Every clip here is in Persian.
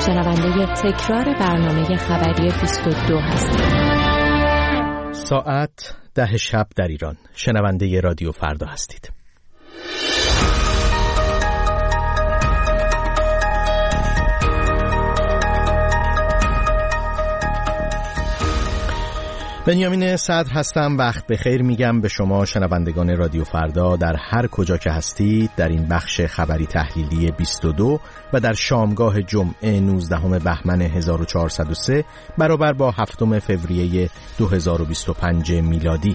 شنونده تکرار برنامه خبری 22 هستید. ساعت 10 شب در ایران. شنونده رادیو فردا هستید. بنیامین صدر هستم. وقت بخیر میگم به شما شنوندگان رادیو فردا در هر کجا که هستید در این بخش خبری تحلیلی 22 و در شامگاه جمعه 19 بهمن 1403 برابر با 7 فوریه 2025 میلادی.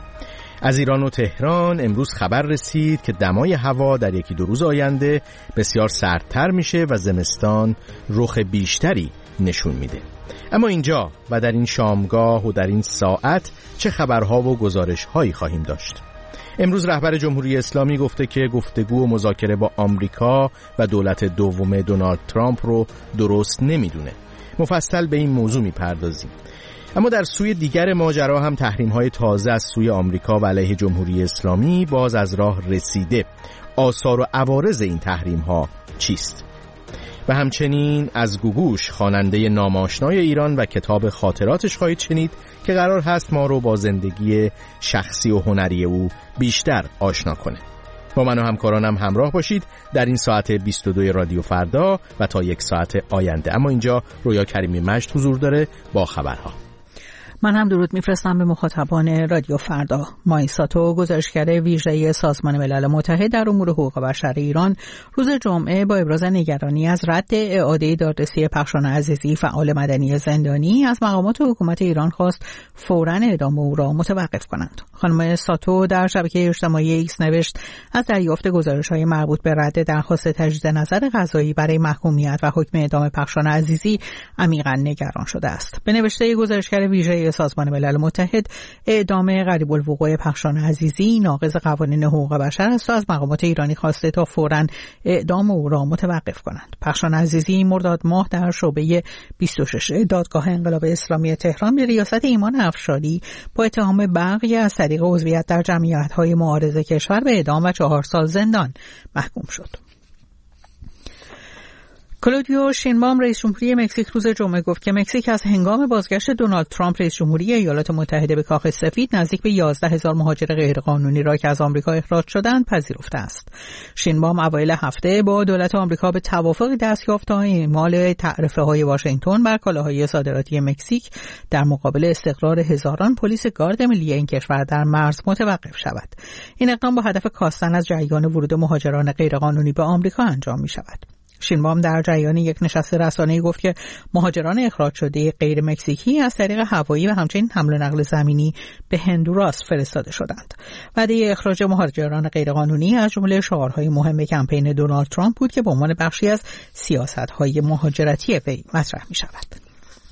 از ایران و تهران امروز خبر رسید که دمای هوا در یکی دو روز آینده بسیار سردتر میشه و زمستان رخ بیشتری نشون میده. اما اینجا و در این شامگاه و در این ساعت چه خبرها و گزارش‌هایی خواهیم داشت؟ امروز رهبر جمهوری اسلامی گفته که گفتگو و مذاکره با آمریکا و دولت دوم دونالد ترامپ رو درست نمیدونه. مفصل به این موضوع میپردازیم. اما در سوی دیگر ماجرا هم تحریم‌های تازه از سوی آمریکا و علیه جمهوری اسلامی باز از راه رسیده. آثار و عوارض این تحریم‌ها چیست؟ و همچنین از گوگوش خواننده ناماشنای ایران و کتاب خاطراتش خواهید شنید که قرار هست ما رو با زندگی شخصی و هنری او بیشتر آشنا کنه. با من و همکارانم همراه باشید در این ساعت 22 رادیو فردا و تا یک ساعت آینده. اما اینجا رویا کریمی مجد حضور داره با خبرها. من هم درود میفرستم به مخاطبان رادیو فردا. مایساتو گزارشگر ویژه سازمان ملل متحد در امور حقوق بشر ایران روز جمعه با ابراز نگرانی از رد اعاده دادرسی پخشان عزیزی فعال مدنی زندانی از مقامات حکومت ایران خواست فوراً اعدام او را متوقف کنند. خانم ساتو در شبکه اجتماعی ایکس نوشت از دریافت گزارش‌های مربوط به رد درخواست تجدید نظر قضایی برای محکومیت و حکم اعدام پخشان عزیزی عمیقاً نگران شده است. به نوشته گزارشگر ویژه سازمان ملل متحد، اعدام قریب الوقوع پخشان عزیزی ناقض قوانین حقوق بشر است و از مقامات ایرانی خواسته تا فوراً اعدام او را متوقف کنند. پخشان عزیزی مرداد ماه در شعبه 26 دادگاه انقلاب اسلامی تهران به ریاست ایمان افشاری با اتهام بغی از طریق عضویت در جمعیت‌های معارضه کشور به اعدام و 4 سال زندان محکوم شد. کلودیو شینبام رئیس جمهوری مکزیک روز جمعه گفت که مکزیک از هنگام بازگشت دونالد ترامپ رئیس جمهوری ایالات متحده به کاخ سفید نزدیک به 11,000 مهاجر غیرقانونی را که از آمریکا اخراج شدند پذیرفته است. شینبام اوایل هفته با دولت آمریکا به توافقی دست یافت تا اعمال تعرفه‌های واشنگتن بر کالاهای صادراتی مکزیک در مقابل استقرار هزاران پلیس گارد ملی این کشور در مرز متوقف شود. این اقدام با هدف کاستن از جریان ورود مهاجران غیرقانونی به آمریکا انجام می‌شود. شینبام در جریان یک نشست رسانه‌ای گفت که مهاجران اخراج شده غیر مکزیکی از طریق هوایی و همچنین حمل و نقل زمینی به هندوراس فرستاده شدند. وعده اخراج مهاجران غیرقانونی از جمله شعارهای مهم کمپین دونالد ترامپ بود که به عنوان بخشی از سیاست‌های مهاجرتی وی مطرح می‌شود.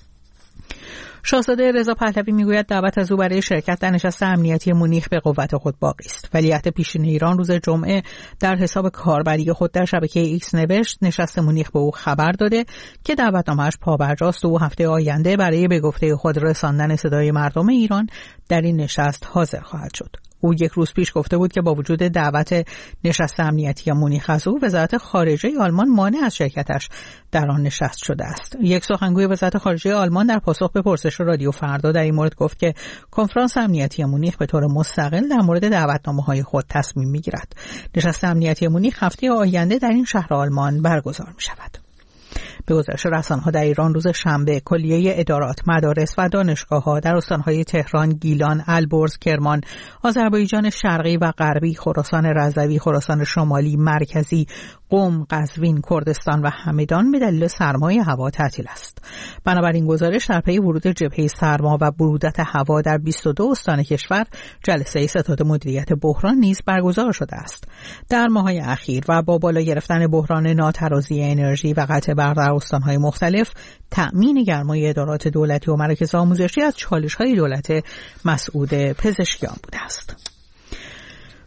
شاهزاده رضا پهلوی میگوید دعوت از او برای شرکت در نشست امنیتی مونیخ به قوت خود باقی است. ولیعهد پیشین ایران روز جمعه در حساب کاربری خود در شبکه ایکس نوشت نشست مونیخ به او خبر داده که دعوتنامه‌اش پابرجاست و هفته آینده برای به گفته خود رساندن صدای مردم ایران در این نشست حاضر خواهد شد. او یک روز پیش گفته بود که با وجود دعوت نشست امنیتی مونیخ از او، وزارت خارجه آلمان مانع از شرکتش در آن نشست شده است. یک سخنگوی وزارت خارجه آلمان در پاسخ به پرسش رادیو فردا در این مورد گفت که کنفرانس امنیتی مونیخ به طور مستقل در مورد دعوتنامه‌های خود تصمیم می‌گیرد. نشست امنیتی مونیخ هفته آینده در این شهر آلمان برگزار می‌شود. به گزارش رسانه‌ها در ایران روز شنبه کلیه ادارات، مدارس و دانشگاه‌ها در استان‌های تهران، گیلان، البرز، کرمان، آذربایجان شرقی و غربی، خراسان رضوی، خراسان شمالی، مرکزی، قم، قزوین، کردستان و همدان به دلیل سرمای هوا تعطیل است. بنابراین گزارش در پی ورود جبهه سرما و برودت هوا در 22 استان کشور جلسه ستاد مدیریت بحران نیز برگزار شده است. در ماه‌های اخیر و با بالا گرفتن بحران ناترازی انرژی و قطع برق در استان‌های مختلف، تأمین گرمای ادارات دولتی و مراکز آموزشی از چالش‌های دولت مسعود پزشکیان بوده است.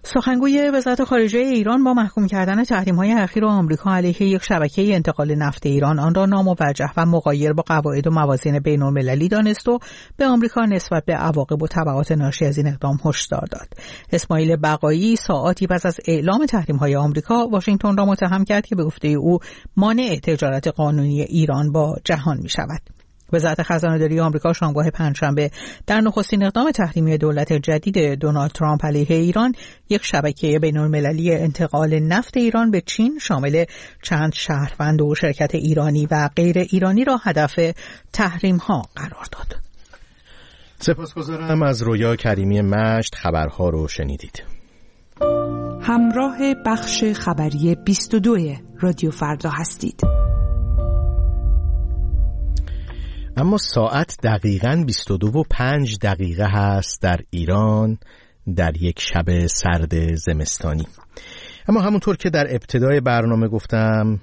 سخنگوی وزارت خارجه ایران با محکوم کردن تحریم‌های اخیر آمریکا علیه یک شبکه انتقال نفت ایران آن را ناموجه و مغایر با قواعد و موازین بین‌المللی دانست و به آمریکا نسبت به عواقب و تبعات ناشی از این اقدام هشدار داد. اسماعیل بقایی ساعاتی پس از اعلام تحریم‌های آمریکا واشنگتن را متهم کرد که به گفته او مانع تجارت قانونی ایران با جهان می‌شود. وزارت خزانه‌داری آمریکا شامگاه پنجشنبه در نخستین اقدام تحریمی دولت جدید دونالد ترامپ علیه ایران یک شبکه بین‌المللی انتقال نفت ایران به چین شامل چند شهروند و شرکت ایرانی و غیر ایرانی را هدف تحریم‌ها قرار داد. سپاسگزارم. از رویا کریمی مشت خبرها رو شنیدید. همراه بخش خبری 22 رادیو فردا هستید. اما ساعت دقیقاً 22:05 هست در ایران در یک شب سرد زمستانی. اما همونطور که در ابتدای برنامه گفتم،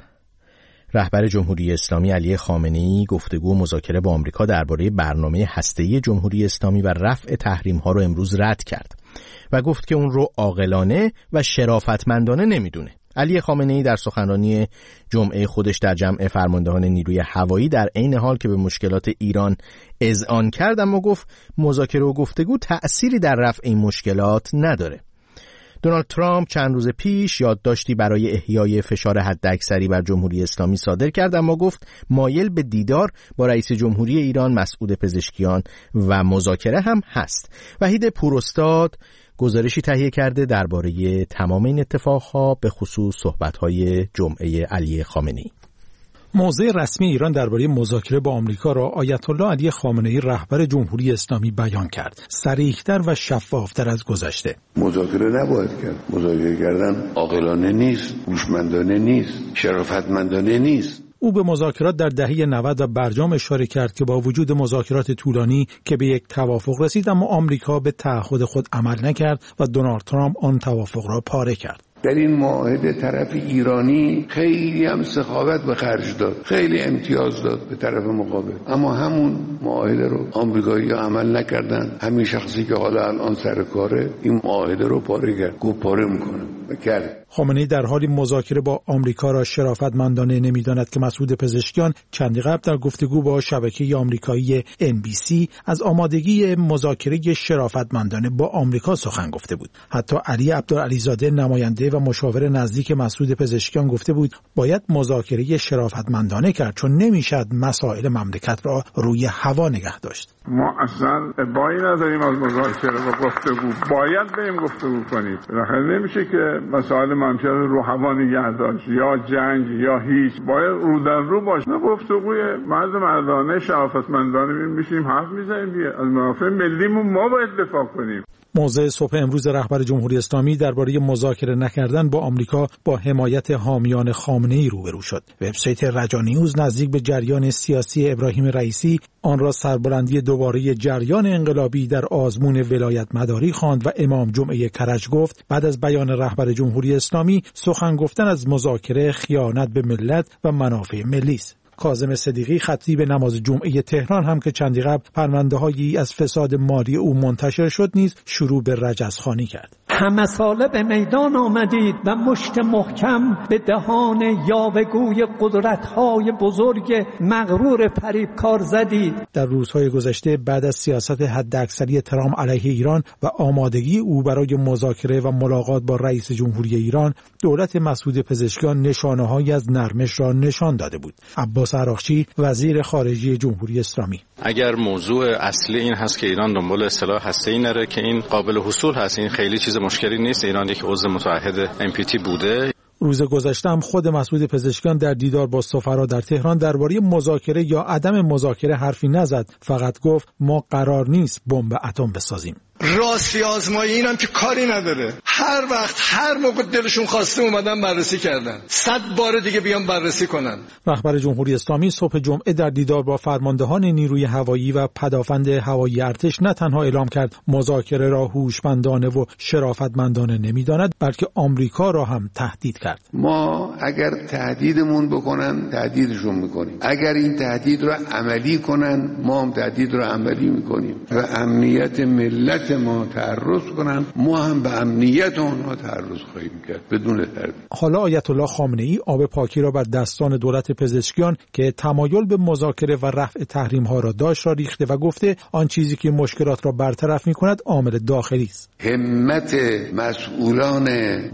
رهبر جمهوری اسلامی علی خامنه‌ای گفتگو و مذاکره با آمریکا درباره برنامه هسته‌ای جمهوری اسلامی و رفع تحریم‌ها رو امروز رد کرد و گفت که اون رو عاقلانه و شرافتمندانه نمیدونه. علی خامنه‌ای در سخنرانی جمعه خودش در جمع فرماندهان نیروی هوایی در عین حال که به مشکلات ایران اذعان کرد، اما گفت مذاکره و گفتگو تأثیری در رفع این مشکلات نداره. دونالد ترامپ چند روز پیش یادداشتی برای احیای فشار حداکثری بر جمهوری اسلامی صادر کرد، اما گفت مایل به دیدار با رئیس جمهوری ایران مسعود پزشکیان و مذاکره هم هست. وحید پوراستاد گزارشی تهیه کرده درباره تمام این اتفاقها، به خصوص صحبت‌های جمعه علی خامنه‌ای. موضع رسمی ایران درباره مذاکره با آمریکا را آیت الله علی خامنه‌ای رهبر جمهوری اسلامی بیان کرد، صریح‌تر و شفاف‌تر از گذشته. مذاکره نباید کرد. مذاکره کردن عاقلانه نیست، هوشمندانه نیست، شرافتمندانه نیست. او به مذاکرات در دهه 90 و برجام اشاره کرد که با وجود مذاکرات طولانی که به یک توافق رسید، اما آمریکا به تعهد خود عمل نکرد و دونالد ترامپ آن توافق را پاره کرد. در این معاهده طرف ایرانی خیلی هم سخاوت به خرج داد، خیلی امتیاز داد به طرف مقابل، اما همون معاهده رو آمریکایی‌ها عمل نکردن. همین شخصی که حالا الان سر کاره این معاهده رو پاره کرد، گفت پاره میکنه بکرد. خامنه‌ای در حالی مذاکره با آمریکا را شرافتمندانه نمی‌داند که مسعود پزشکیان چندی قبل در گفتگو با شبکه آمریکایی NBC از آمادگی مذاکره شرافتمندانه با آمریکا سخن گفته بود. حتی علی عبدالعلیزاده نماینده و مشاور نزدیک مسعود پزشکیان گفته بود باید مذاکره شرافتمندانه کرد، چون نمی‌شد مسائل مملکت را روی هوا نگه داشت. ما اصلا ابایی نداریم از مذاکره و گفتگو، باید بریم گفتگو کنیم. بالاخره نمیشه که مسائل مملکت رو هوا نگه داشت، یا جنگ یا هیچ، باید رو در رو باشه. گفتگوی مردانه شرافتمندانه میشیم حرف میزنیم دیگه. از منافع ملیمون ما باید دفاع کنیم. موضع صبح امروز رهبر جمهوری اسلامی درباره مذاکره نکردن با آمریکا با حمایت حامیان خامنه‌ای روبرو شد. وبسایت رجا نیوز نزدیک به جریان سیاسی ابراهیم رئیسی آن را سربلندی دوباره جریان انقلابی در آزمون ولایت مداری خواند و امام جمعه کرج گفت بعد از بیان رهبر جمهوری اسلامی سخن گفتن از مذاکره خیانت به ملت و منافع ملی است. کاظم صدیقی خطیب نماز جمعه تهران هم که چندی قبل پرونده‌هایی از فساد مالی او منتشر شد نیز شروع به رجزخوانی کرد. همه ساله به میدان آمدید و مشت محکم به دهان یاوه‌گوی قدرت‌های بزرگ مغرور فریبکار زدید. در روزهای گذشته بعد از سیاست حداکثری ترامپ علیه ایران و آمادگی او برای مذاکره و ملاقات با رئیس جمهوری ایران، دولت مسعود پزشکیان نشانه‌هایی از نرمش را نشان داده بود. عباس عراقچی وزیر خارجه جمهوری اسلامی: اگر موضوع اصلی این هست که ایران دنبال سلاح هسته‌ای نره که این قابل حصول هست، این خیلی چیز مشکلی نیست. ایران یک عضو متعهد NPT بوده. روز گذشته هم خود مسعود پزشکیان در دیدار با سفرا در تهران درباره مذاکره یا عدم مذاکره حرفی نزد، فقط گفت ما قرار نیست بمب اتم بسازیم. راستی آزمایی اینم که کاری نداره، هر وقت هر موقع دلشون خواسته اومدن بررسی کردن، 100 بار دیگه بیان بررسی کنن. رهبر جمهوری اسلامی صبح جمعه در دیدار با فرماندهان نیروی هوایی و پدافند هوایی ارتش نه تنها اعلام کرد مذاکره را هوشمندانه و شرافتمندانه نمیداند، بلکه آمریکا را هم تهدید کرد. ما اگر تهدیدمون بکنن تهدیدشون میکنیم، اگر این تهدید را عملی کنن ما هم تهدید را عملی میکنیم و امنیت ملت ما تعرض کنن، ما هم به امنیت آنها تعرض خواهیم کرد بدون تردید. حالا آیت الله خامنه‌ای آب پاکی را بر دستان دولت پزشکیان که تمایل به مذاکره و رفع تحریم‌ها را داشت را ریخته و گفته آن چیزی که مشکلات را برطرف می‌کند عامل داخلی است. همت مسئولان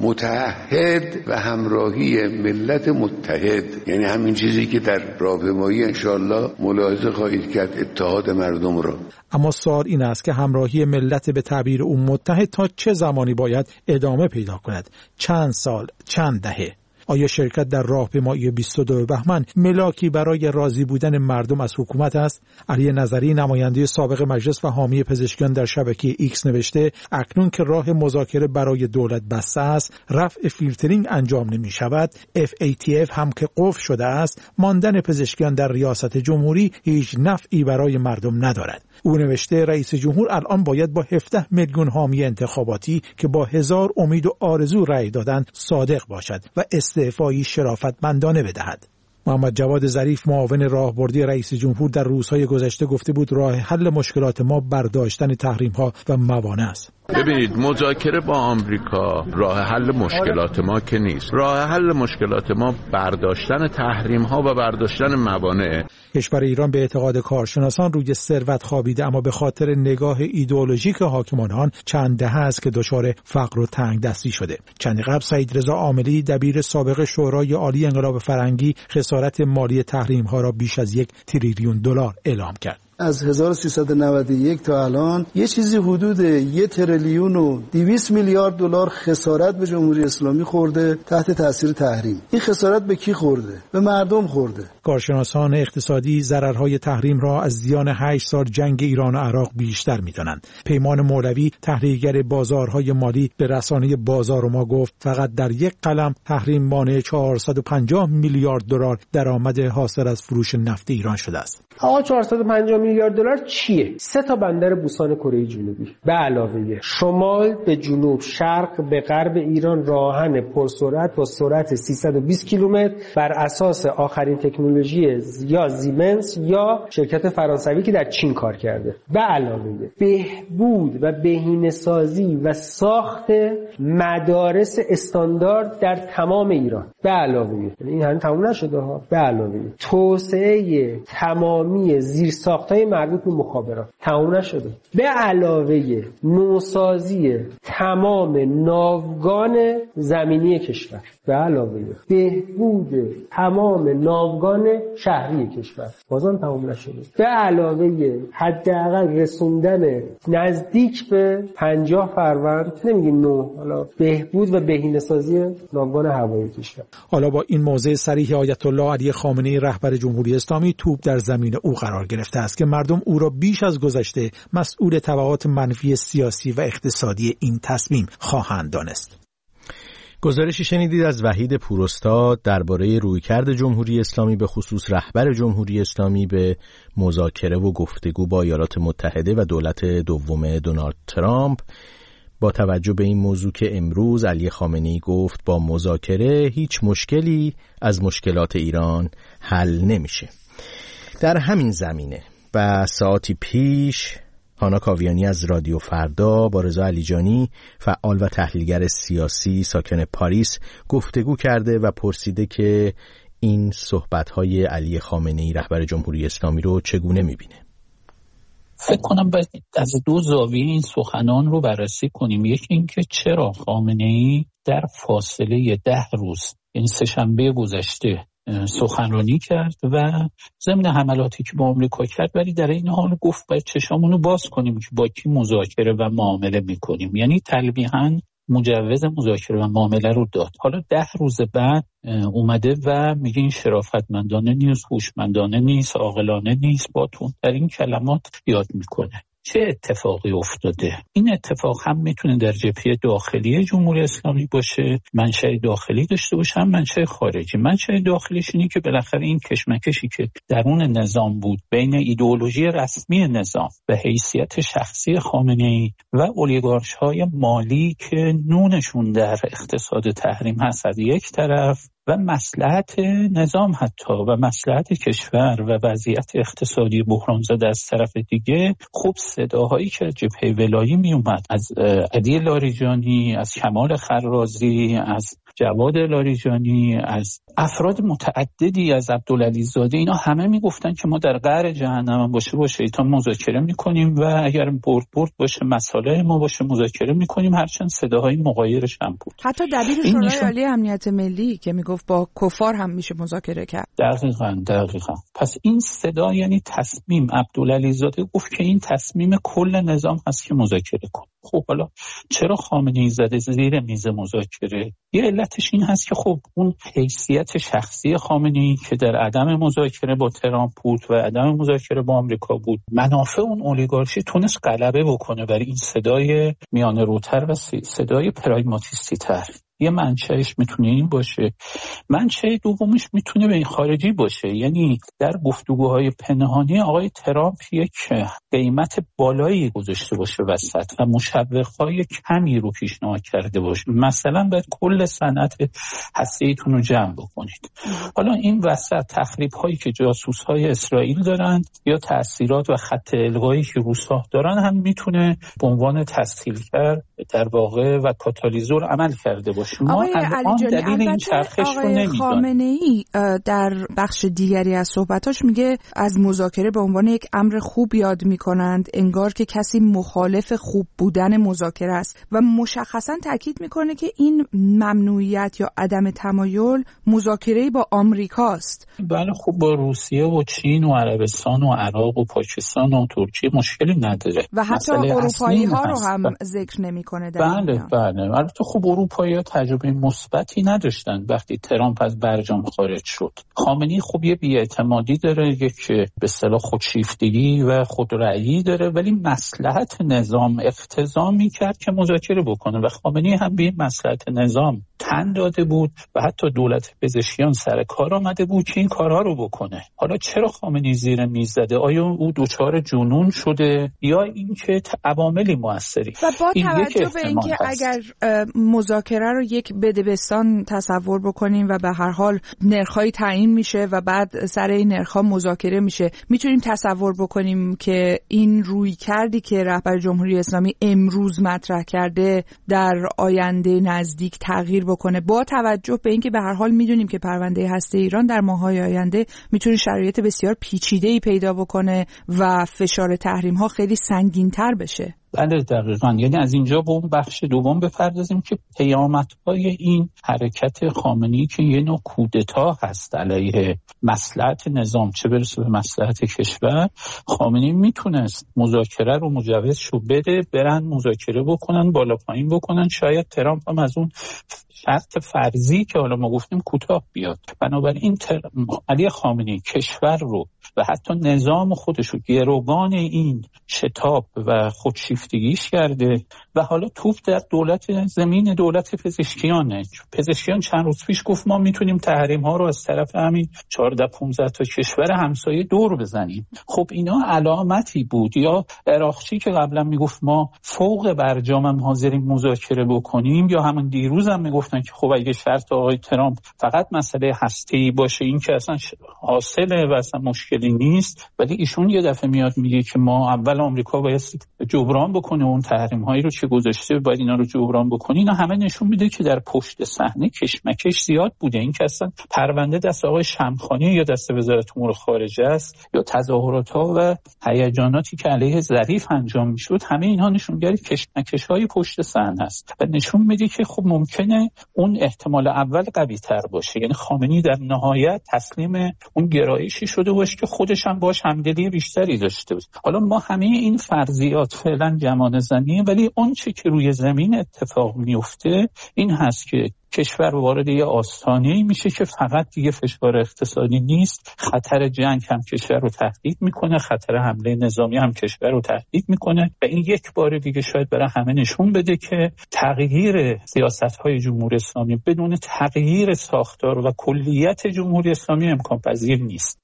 متحد و همراهی ملت متحد، یعنی همین چیزی که در راهپیمایی انشاءالله ملاحظه خواهید کرد، اتحاد مردم را. اما سوال این است که همراهی ملت به تعبیر او متحد تا چه زمانی باید ادامه پیدا کند؟ چند سال؟ چند دهه؟ آیا شرکت در راهپیمایی 22 بهمن ملاکی برای راضی بودن مردم از حکومت است؟ علی نظری نماینده سابق مجلس و حامی پزشکیان در شبکه ایکس نوشته اکنون که راه مذاکره برای دولت بسته است، رفع فیلترینگ انجام نمی شود، FATF هم که قفل شده است، ماندن پزشکیان در ریاست جمهوری هیچ نفعی برای مردم ندارد. او نوشته رئیس جمهور الان باید با 17 میلیون حامی انتخاباتی که با 1000 امید و آرزو رأی دادند صادق باشد و استعفایی شرافتمندانه بدهد. محمد جواد ظریف معاون راهبردی رئیس جمهور در روزهای گذشته گفته بود راه حل مشکلات ما برداشتن تحریم‌ها و موانع است. ببینید، مذاکره با آمریکا راه حل مشکلات ما که نیست. راه حل مشکلات ما برداشتن تحریم‌ها و برداشتن موانع. کشور ایران به اعتقاد کارشناسان روی ثروت خوابیده، اما به خاطر نگاه ایدئولوژیک حاکمان آن چند دهه است که دچار فقر و تنگ دستی شده. چند قبل سعید رضا عاملی دبیر سابق شورای عالی انقلاب فرهنگی خسارت مالی تحریم‌ها را بیش از 1 تریلیون دلار اعلام کرد. از 1391 تا الان یه چیزی حدود 1 تریلیون و 200 میلیارد دلار خسارت به جمهوری اسلامی خورده تحت تاثیر تحریم. این خسارت به کی خورده؟ به مردم خورده. کارشناسان اقتصادی ضررهای تحریم را از زیان 8 سال جنگ ایران و عراق بیشتر می‌دانند. پیمان مولوی تحلیلگر بازارهای مالی به رسانه بازار ما گفت فقط در یک قلم تحریم مانع 450 میلیارد دلار درآمد حاصل از فروش نفت ایران شده است. آقا 450 میلیارد دلار چیه؟ 3 تا بندر بوسان کره جنوبی به علاوه شمال به جنوب، شرق به غرب ایران راهن پرسرعت با سرعت 320 کیلومتر بر اساس آخرین تکنولوژی یا زیمنس یا شرکت فرانسوی که در چین کار کرده. به علاوه بهبود و بهینه‌سازی و ساخت مدارس استاندارد در تمام ایران. به علاوه این هم تموم نشده ها. به علاوه توسعه تمامی زیرساخت‌های مربوط به مخابرات تموم نشده. به علاوه نوسازی تمام ناوگان زمینی کشور. به علاوه بهبود تمام ناوگان شهری کشور بازم تمام نشده. به علاوه حداقل رسوندن نزدیک به 50 فروند، نمیگیم 9، حالا بهبود و بهینه‌سازی ناوگان هوایی کشور. حالا با این موضع صریح آیت الله علی خامنه‌ای رهبر جمهوری اسلامی توپ در زمین او قرار گرفته است که مردم او را بیش از گذشته مسئول تبعات منفی سیاسی و اقتصادی این تصمیم خواهند دانست. گزارشی شنیدید از وحید پوراستاد درباره رویکرد جمهوری اسلامی به خصوص رهبر جمهوری اسلامی به مذاکره و گفتگو با ایالات متحده و دولت دوم دونالد ترامپ، با توجه به این موضوع که امروز علی خامنه‌ای گفت با مذاکره هیچ مشکلی از مشکلات ایران حل نمیشه. در همین زمینه و ساعتی پیش هانا کاویانی از رادیو فردا با رضا علیجانی فعال و تحلیلگر سیاسی ساکن پاریس گفتگو کرده و پرسیده که این صحبت‌های علی خامنه‌ای رهبر جمهوری اسلامی رو چگونه می‌بینه. فکر کنم باید از 2 زاویه این سخنان رو بررسی کنیم. یکی این که چرا خامنه‌ای در فاصله 10 روز، یعنی سه‌شنبه گذشته سخنرانی کرد و ضمن حملاتی که با آمریکا کرد، ولی در این حال گفت باید چشامونو باز کنیم که با کی مذاکره و معامله میکنیم. یعنی تلمیحاً مجوز مذاکره و معامله رو داد. حالا 10 روز بعد اومده و میگه این شرافتمندانه نیست، هوشمندانه نیست، عاقلانه نیست. باتون در این کلمات یاد میکنه. چه اتفاقی افتاده؟ این اتفاق هم میتونه در جبهه داخلی جمهوری اسلامی باشه، منشأ داخلی داشته باشه، هم منشأ خارجی. منشأ داخلیش اینه که بالاخره این کشمکشی که درون نظام بود بین ایدئولوژی رسمی نظام و حیثیت شخصی خامنه‌ای و اولیگارش‌های مالی که نونشون در اقتصاد تحریم هست از یک طرف، و مصلحت نظام حتی و مصلحت کشور و وضعیت اقتصادی بحران زده از طرف دیگه، خب صداهایی که جبهه ولایی می اومد از علی لاریجانی، از کمال خرازی، از جواد لاریجانی، از افراد متعددی، از عبدالعلی زاده، اینا همه میگفتن که ما در قعر جهنم با شیطان مذاکره میکنیم و اگر برد باشه مسائل ما باشه مذاکره میکنیم، هرچند صداهای مغایرش هم بود. حتی دبیر شورای عالی امنیت ملی که میگفت با کفار هم میشه مذاکره کرد. دقیقاً. پس این صدا یعنی تصمیم عبدالعلی زاده گفت که این تصمیم کل نظام هست که مذاکره کن. خب حالا چرا خامنه‌ای زده زیر میز مذاکره؟ یه علتش این هست که خب اون حیثیت شخصی خامنه‌ای که در عدم مذاکره با ترامپ بود و عدم مذاکره با آمریکا بود، منافع اون اولیگارشی تونست غلبه بکنه برای این صدای میانه روتر و صدای پراگماتیستی تر. یه منشأش میتونه این باشه. منشأ دومش میتونه به این خارجی باشه، یعنی در گفتگوهای پنهانی آقای ترامپ یک قیمت بالایی گذاشته باشه وسط و مشوق‌های کمی رو پیشنهاد کرده باشه. مثلا باید کل صنعت هسته‌ایتون رو جمع بکنید. حالا این وسط تخریب‌هایی که جاسوس‌های اسرائیل دارن یا تأثیرات و خط القایی که روس‌ها دارن هم میتونه به عنوان تسهیلگر در واقع و کاتالیزور عمل کرده باشه. آقای علیجانی، البته آقای خامنه‌ای در بخش دیگری از صحبتاش میگه از مذاکره به عنوان یک امر خوب یاد میکنند، انگار که کسی مخالف خوب بودن مذاکره است و مشخصا تاکید میکنه که این ممنوعیت یا عدم تمایل مذاکره با آمریکاست. بله، خب با روسیه و چین و عربستان و عراق و پاکستان و ترکیه مشکلی نداره و حتی اروپایی ها رو هم ذکر نمیکنه. بله البته خب اروپایی ها تجربه مثبتی نداشتن وقتی ترامپ از برجام خارج شد. خامنه‌ای خب یه بی‌اعتمادی داره، یک به اصطلاح خودشیفتگی و خودرأیی داره، ولی مصلحت نظام اقتضا می‌کرد که مذاکره بکنه و خامنه‌ای هم به مصلحت نظام تن داده بود و حتی دولت پزشکیان سر کار آمده بود که این کارها رو بکنه. حالا چرا خامنه‌ای زیر میز زده؟ آیا او دچار جنون شده یا اینکه عواملی موثری؟ و با توجه به اینکه اگر مذاکره رو یک بدبستان تصور بکنیم و به هر حال نرخ‌های تعیین میشه و بعد سر این نرخ‌ها مذاکره میشه، میتونیم تصور بکنیم که این رویکردی که رهبر جمهوری اسلامی امروز مطرح کرده در آینده نزدیک تغییر بکنه، با توجه به اینکه به هر حال میدونیم که پرونده هسته ایران در ماه‌های آینده میتونه شرایط بسیار پیچیده‌ای پیدا بکنه و فشار تحریم‌ها خیلی سنگین‌تر بشه. بله دقیقاً. یعنی از اینجا به اون بخش دوم بپردازیم که پیامدهای این حرکت خامنه‌ای که یه نوع کودتا هست علیه مصلحت نظام چه برسه به مصلحت کشور، خامنه‌ای میتونست مذاکره رو مجوزشو بده، برن مذاکره بکنن، بالا پایین بکنن، شاید ترامپ هم از اون شرط فرضی که حالا ما گفتیم کوتاه بیاد. بنابراین علی خامنه‌ای کشور رو و حتی نظام خودش رو گروگان این شتاب و خودشیفتگیش کرده و حالا توپ در زمین دولت پزشکیانه. پزشکیان چند روز پیش گفت ما میتونیم تحریم ها رو از طرف همین 14-15 تا کشور همسایه دور بزنیم. خب اینا علامتی بود. یا عراقچی که قبلا میگفت ما فوق برجام هم حاضریم مذاکره بکنیم، یا همون دیروز هم میگفتن که خب اگه شرط آقای ترامپ فقط مسئله هسته‌ای باشه این که اصلا حاصله و اصلا مشکلی نیست، ولی ایشون یه دفعه میاد میگه که ما اول آمریکا باید جبران بکنه اون تحریم هایی رو که گذاشته، باید اینا رو جبران بکنه. اینا همه نشون میده که در پشت صحنه کشمکش زیاد بوده. این که اصلا پرونده دست آقای شمخانی یا دست وزارت امور خارجه است یا تظاهرات ها و هیجاناتی که علیه ظریف انجام میشد، همه اینها نشونگر کشمکش های پشت صحنه است و نشون میده که خب ممکنه اون احتمال اول قوی تر باشه. یعنی خامنه‌ای در نهایت تسلیم اون گرایشی شده باشه که خودش هم باش همدلی بیشتری داشته بود. حالا ما همه این فرضیات فعلا گمان زنیه، ولی اون چه که روی زمین اتفاق میفته این هست که کشور وارد یه آستانه‌ای میشه که فقط دیگه فشار اقتصادی نیست، خطر جنگ هم کشور رو تهدید میکنه، خطر حمله نظامی هم کشور رو تهدید میکنه و این یک بار دیگه شاید برای همه نشون بده که تغییر سیاست‌های جمهوری اسلامی بدون تغییر ساختار و کلیت جمهوری اسلامی امکان پذیر نیست.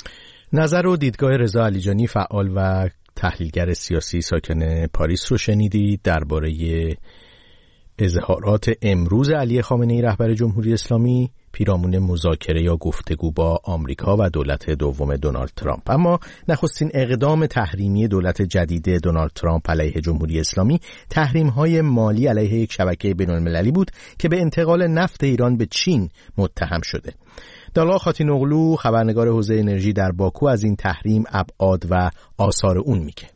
نظر و دیدگاه رضا علیجانی، فعال و تحلیلگر سیاسی ساکن پاریس رو شنیدید درباره اظهارات امروز علی خامنه‌ای رهبر جمهوری اسلامی پیرامون مذاکره یا گفتگو با آمریکا و دولت دوم دونالد ترامپ. اما نخستین اقدام تحریمی دولت جدید دونالد ترامپ علیه جمهوری اسلامی تحریم‌های مالی علیه یک شبکه بین‌المللی بود که به انتقال نفت ایران به چین متهم شده. دالغا خاتینوغلو، خبرنگار حوزه انرژی در باکو، از این تحریم ابعاد و آثار اون میگه.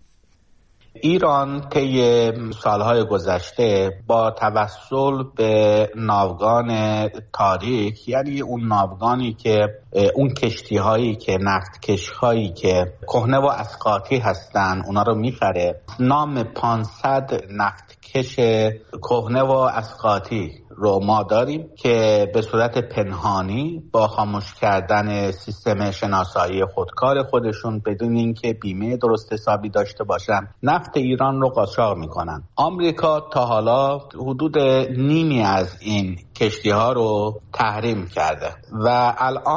ایران طی سالهای گذشته با توسل به ناوگان تاریک، یعنی اون ناوگانی که اون کشتی هایی که نفت کش هایی که کهنه و اسقاطی هستن اونا رو میخره، نام 500 نفت کش کهنه و اسقاطی رو ما داریم که به صورت پنهانی با خاموش کردن سیستم شناسایی خودکار خودشون بدون اینکه بیمه درست حسابی داشته باشن نفت ایران رو قاچاق میکنن. آمریکا تا حالا حدود نیمی از این کشتی ها رو تحریم کرده و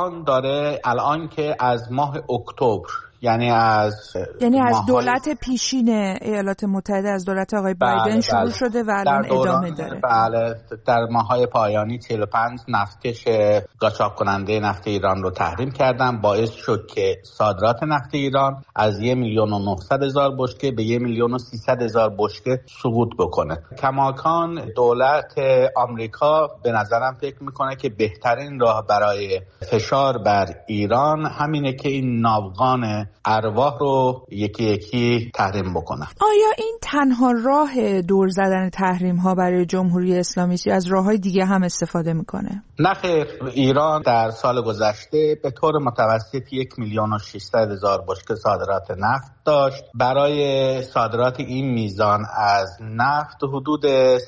الان که از ماه اکتبر، یعنی از دولت پیشین ایالات متحده، از دولت آقای بایدن شروع شده و الان ادامه داره. بله، در ماه‌های پایانی 45 نفتکش قاچاق کننده نفت ایران رو تحریم کردن. باعث شد که صادرات نفت ایران از 1,900,000 بشکه به 1,300,000 بشکه سقوط بکنه. کماکان دولت آمریکا به نظرم فکر میکنه که بهترین راه برای فشار بر ایران همینه که این ناوگان ارواح رو یکی یکی تحریم بکنن. آیا این تنها راه دور زدن تحریم ها برای جمهوری اسلامی است یا از راه‌های دیگه هم استفاده میکنه؟ نه خیر، ایران در سال گذشته به طور متوسط 1,600,000 بشکه صادرات نفت داشت. برای صادرات این میزان از نفت حدود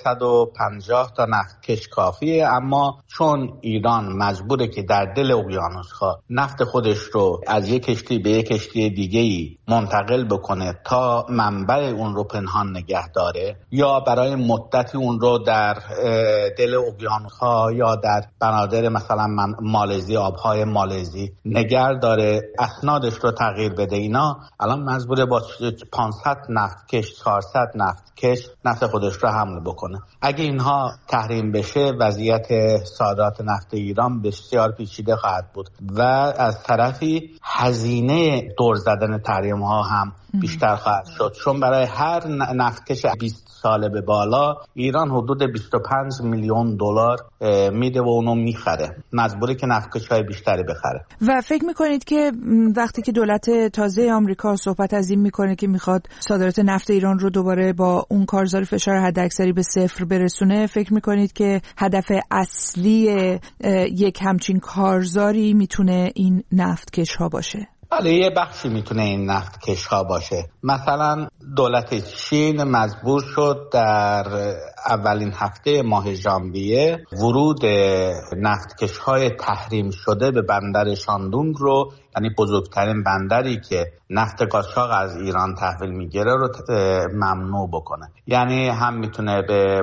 150 تا نفتکش کافیه، اما چون ایران مجبوره که در دل اقیانوس‌ها نفت خودش رو از یک کشتی به یک کشتی دیگه‌ای منتقل بکنه تا منبع اون رو پنهان نگه داره یا برای مدتی اون رو در دل اقیانوس‌ها یا در بنادر مثلا مالزی، آبهای مالزی نگه داره، اسنادش رو تغییر بده، اینا الان مجبوره با 500 نفتکش 400 نفتکش نفت خودش رو حمل بکنه. اگه اینها تحریم بشه وضعیت صادرات نفت ایران بسیار پیچیده خواهد بود و از طرفی هزینه دور زدن تحریم ها هم بیشتر خواهد شد، چون برای هر نفتکش 20 ساله به بالا ایران حدود 25 میلیون دلار میده و اونو میخره، مجبوره که نفتکش‌های بیشتری بخره. و فکر میکنید که وقتی که دولت تازه آمریکا صحبت از این میکنه که میخواد صادرات نفت ایران رو دوباره با اون کارزار فشار حداکثری به 0 برسونه، فکر میکنید که هدف اصلی یک همچین کارزاری میتونه این نفتکش ها باشه؟ بله، یه بخشی میتونه این نفتکش ها باشه. مثلا دولت چین مجبور شد در اولین هفته ماه ژانویه ورود نفتکش های تحریم شده به بندر شاندونگ رو، یعنی بزرگترین بندری که نفت قاچاق از ایران تحویل میگیره، رو ممنوع بکنه. یعنی هم میتونه به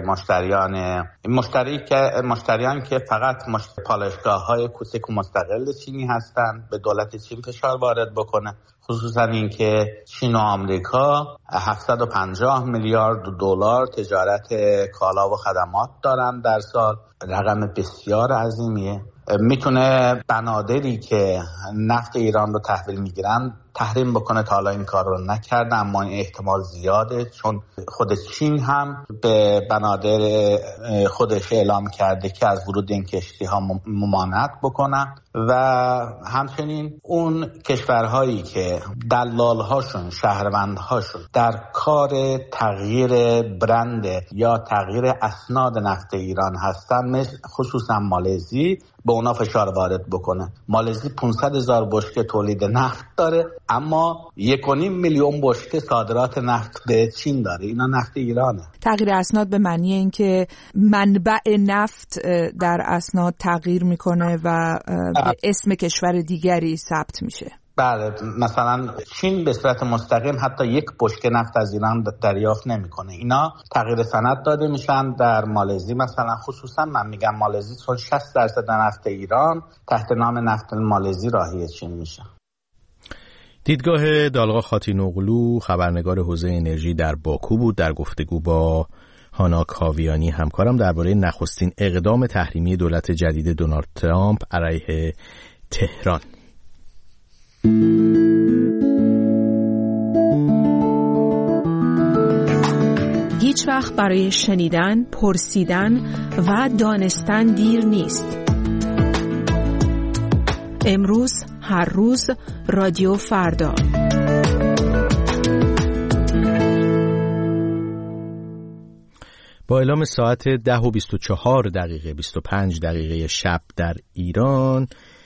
مشتریان که فقط پالایشگاه‌های کوچک و مستقل چینی هستن به دولت چین فشار وارد بکنه، خصوصا اینکه چین و آمریکا 750 میلیارد دلار تجارت کالا و خدمات دارن در سال، رقم بسیار عظیمیه. میتونه بنادری که نفت ایران رو تحویل میگیرن تحریم بکنه. تا حالا این کار رو نکرده، اما این احتمال زیاده، چون خود چین هم به بنادر خودش اعلام کرده که از ورود این کشتی ها ممانعت بکنن و همچنین اون کشورهایی که دلالهاشون، شهروندهاشون در کار تغییر برند یا تغییر اسناد نفت ایران هستن، مثل خصوصا مالزی، به اونا فشار وارد بکنه. مالزی 500,000 بشکه تولید نفت داره، اما 1.5 میلیون بشکه صادرات نفت به چین داره. اینا نفت ایرانه. تغییر اسناد به معنی این که منبع نفت در اسناد تغییر میکنه و به اسم کشور دیگری ثبت میشه. بله، مثلا چین به صورت مستقیم حتی یک بشکه نفت از ایران دریافت نمیکنه. اینا تغییر سند داده میشن. در مالزی مثلا، خصوصا من میگم مالزی، چون 60% نفت ایران تحت نام نفت مالزی راهی چین میشه. دیدگاه دالغا خاتینوغلو، خبرنگار حوزه انرژی در باکو بود، در گفتگو با هانا کاویانی همکارم درباره نخستین اقدام تحریمی دولت جدید دونالد ترامپ علیه تهران. هیچ وقت برای شنیدن، پرسیدن و دانستن دیر نیست. امروز، هر روز، رادیو فردا. با اعلام ساعت 10:24 25 دقیقه شب در ایران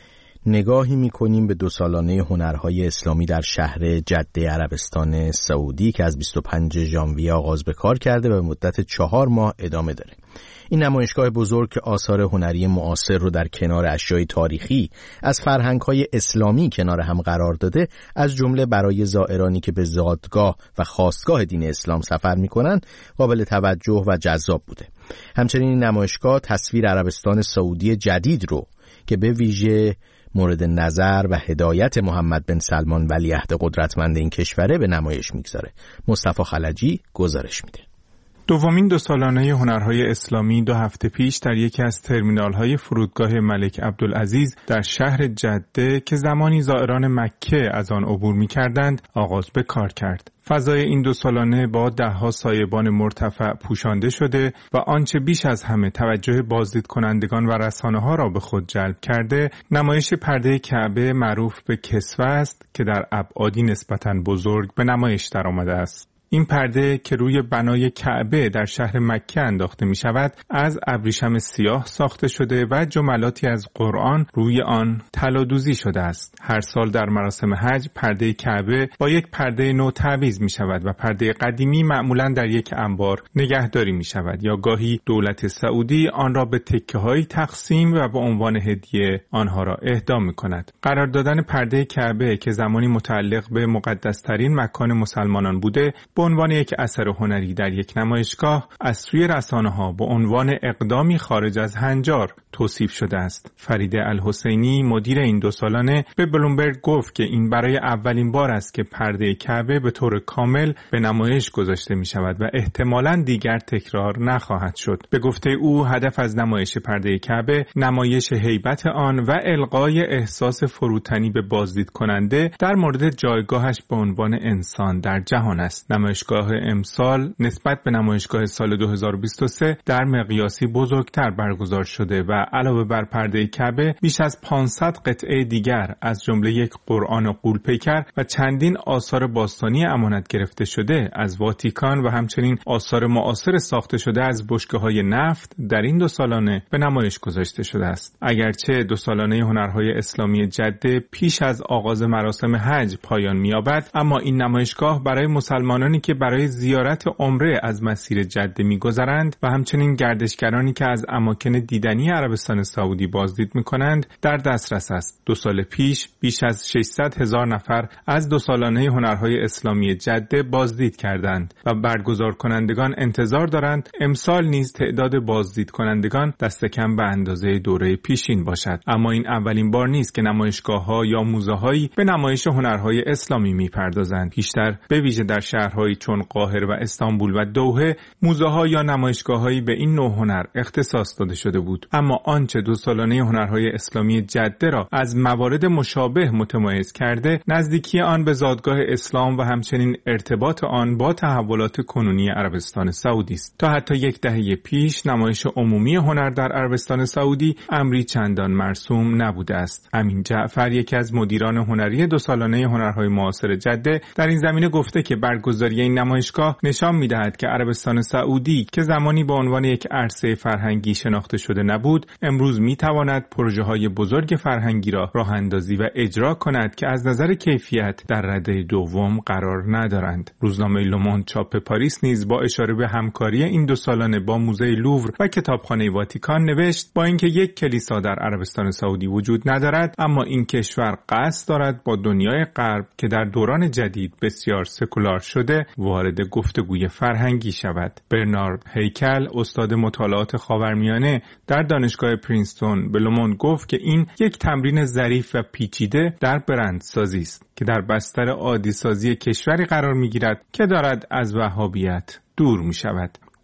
نگاهی می‌کنیم به 2 سالانه هنرهای اسلامی در شهر جده عربستان سعودی که از 25 ژانویه آغاز به کار کرده و به مدت 4 ماه ادامه داره. این نمایشگاه بزرگ که آثار هنری معاصر رو در کنار اشیای تاریخی از فرهنگ‌های اسلامی کنار هم قرار داده، از جمله برای زائرانی که به زادگاه و خاستگاه دین اسلام سفر می‌کنن قابل توجه و جذاب بوده. همچنین این نمایشگاه تصویر عربستان سعودی جدید رو که به ویژه مورد نظر و هدایت محمد بن سلمان ولیعهد قدرتمند این کشوره به نمایش میگذاره. مصطفی خلجی گزارش میده. دومین 2 سالانه هنرهای اسلامی 2 هفته پیش در یکی از ترمینال‌های فرودگاه ملک عبدالعزیز در شهر جده که زمانی زائران مکه از آن عبور می‌کردند آغاز به کار کرد. فضای این 2 سالانه با ده‌ها سایبان مرتفع پوشانده شده و آنچه بیش از همه توجه بازدید کنندگان و رسانه‌ها را به خود جلب کرده، نمایش پرده کعبه معروف به کسوه است که در ابعادی نسبتاً بزرگ به نمایش درآمده است. این پرده که روی بنای کعبه در شهر مکه انداخته می شود از ابریشم سیاه ساخته شده و جملاتی از قرآن روی آن طلادوزی شده است. هر سال در مراسم حج پرده کعبه با یک پرده نو تعویض می شود و پرده قدیمی معمولاً در یک انبار نگهداری می شود یا گاهی دولت سعودی آن را به تکه‌هایی تقسیم و به عنوان هدیه آنها را اهدا می کند. قرار دادن پرده کعبه که زمانی متعلق به مقدس‌ترین مکان مسلمانان بوده به عنوان یک اثر هنری در یک نمایشگاه از سوی رسانه‌ها به عنوان اقدامی خارج از هنجار توصیف شده است. فرید الحسینی مدیر این 2 سالانه به بلومبرگ گفت که این برای اولین بار است که پرده کعبه به طور کامل به نمایش گذاشته می شود و احتمالاً دیگر تکرار نخواهد شد. به گفته او هدف از نمایش پرده کعبه نمایش هیبت آن و القای احساس فروتنی به بازدید کننده در مورد جایگاهش به عنوان انسان در جهان است. نمایشگاه امسال نسبت به نمایشگاه سال 2023 در مقیاسی بزرگتر برگزار شده و علاوه بر پرده کعبه بیش از 500 قطعه دیگر از جمله یک قرآن غول‌پیکر و چندین آثار باستانی امانت گرفته شده از واتیکان و همچنین آثار معاصر ساخته شده از بشکه‌های نفت در این 2 سالانه به نمایش گذاشته شده است. اگرچه 2 سالانه هنرهای اسلامی جده پیش از آغاز مراسم حج پایان می‌یابد، اما این نمایشگاه برای مسلمانانی که برای زیارت عمره از مسیر جده می‌گذرند و همچنین گردشگرانی که از اماکن دیدنی عربستان سعودی بازدید می‌کنند در دسترس است. 2 سال پیش بیش از 600,000 نفر از 2 سالانه هنرهای اسلامی جده بازدید کردند و برگزار کنندگان انتظار دارند امسال نیز تعداد بازدید کنندگان دست کم به اندازه دوره پیشین باشد. اما این اولین بار نیست که نمایشگاه‌ها یا موزه‌هایی به نمایش هنرهای اسلامی می‌پردازند. بیشتر به ویژه در شهرهایی چون قاهره و استانبول و دوحه موزه‌ها یا نمایشگاه‌هایی به این نوع هنر اختصاص داده شده بود. اما آنچه 2 سالانه هنرهای اسلامی جده را از موارد مشابه متمایز کرده، نزدیکی آن به زادگاه اسلام و همچنین ارتباط آن با تحولات کنونی عربستان سعودی است. تا حتی 1 دهه پیش نمایش عمومی هنر در عربستان سعودی امری چندان مرسوم نبوده است. امین جعفر، یکی از مدیران هنری 2 سالانه هنرهای معاصر جده، در این زمینه گفته که برگزاری این نمایشگاه نشان می‌دهد که عربستان سعودی که زمانی به عنوان یک عرصه فرهنگی شناخته شده نبود، امروز می‌تواند پروژه‌های بزرگ فرهنگی را راه‌اندازی و اجرا کند که از نظر کیفیت در رده دوم قرار ندارند. روزنامه لوموند چاپ پاریس نیز با اشاره به همکاری این 2 سالانه با موزه لوور و کتابخانه واتیکان نوشت با اینکه یک کلیسا در عربستان سعودی وجود ندارد، اما این کشور قصد دارد با دنیای غرب که در دوران جدید بسیار سکولار شده وارد گفتگوی فرهنگی شود. برنارد هیکل، استاد مطالعات خاورمیانه در دانشگاه پرینستون، به لوموند گفت که این یک تمرین ظریف و پیچیده در برندسازی است که در بستر عادی سازی کشوری قرار می‌گیرد که دارد از وهابیت دور می‌شود.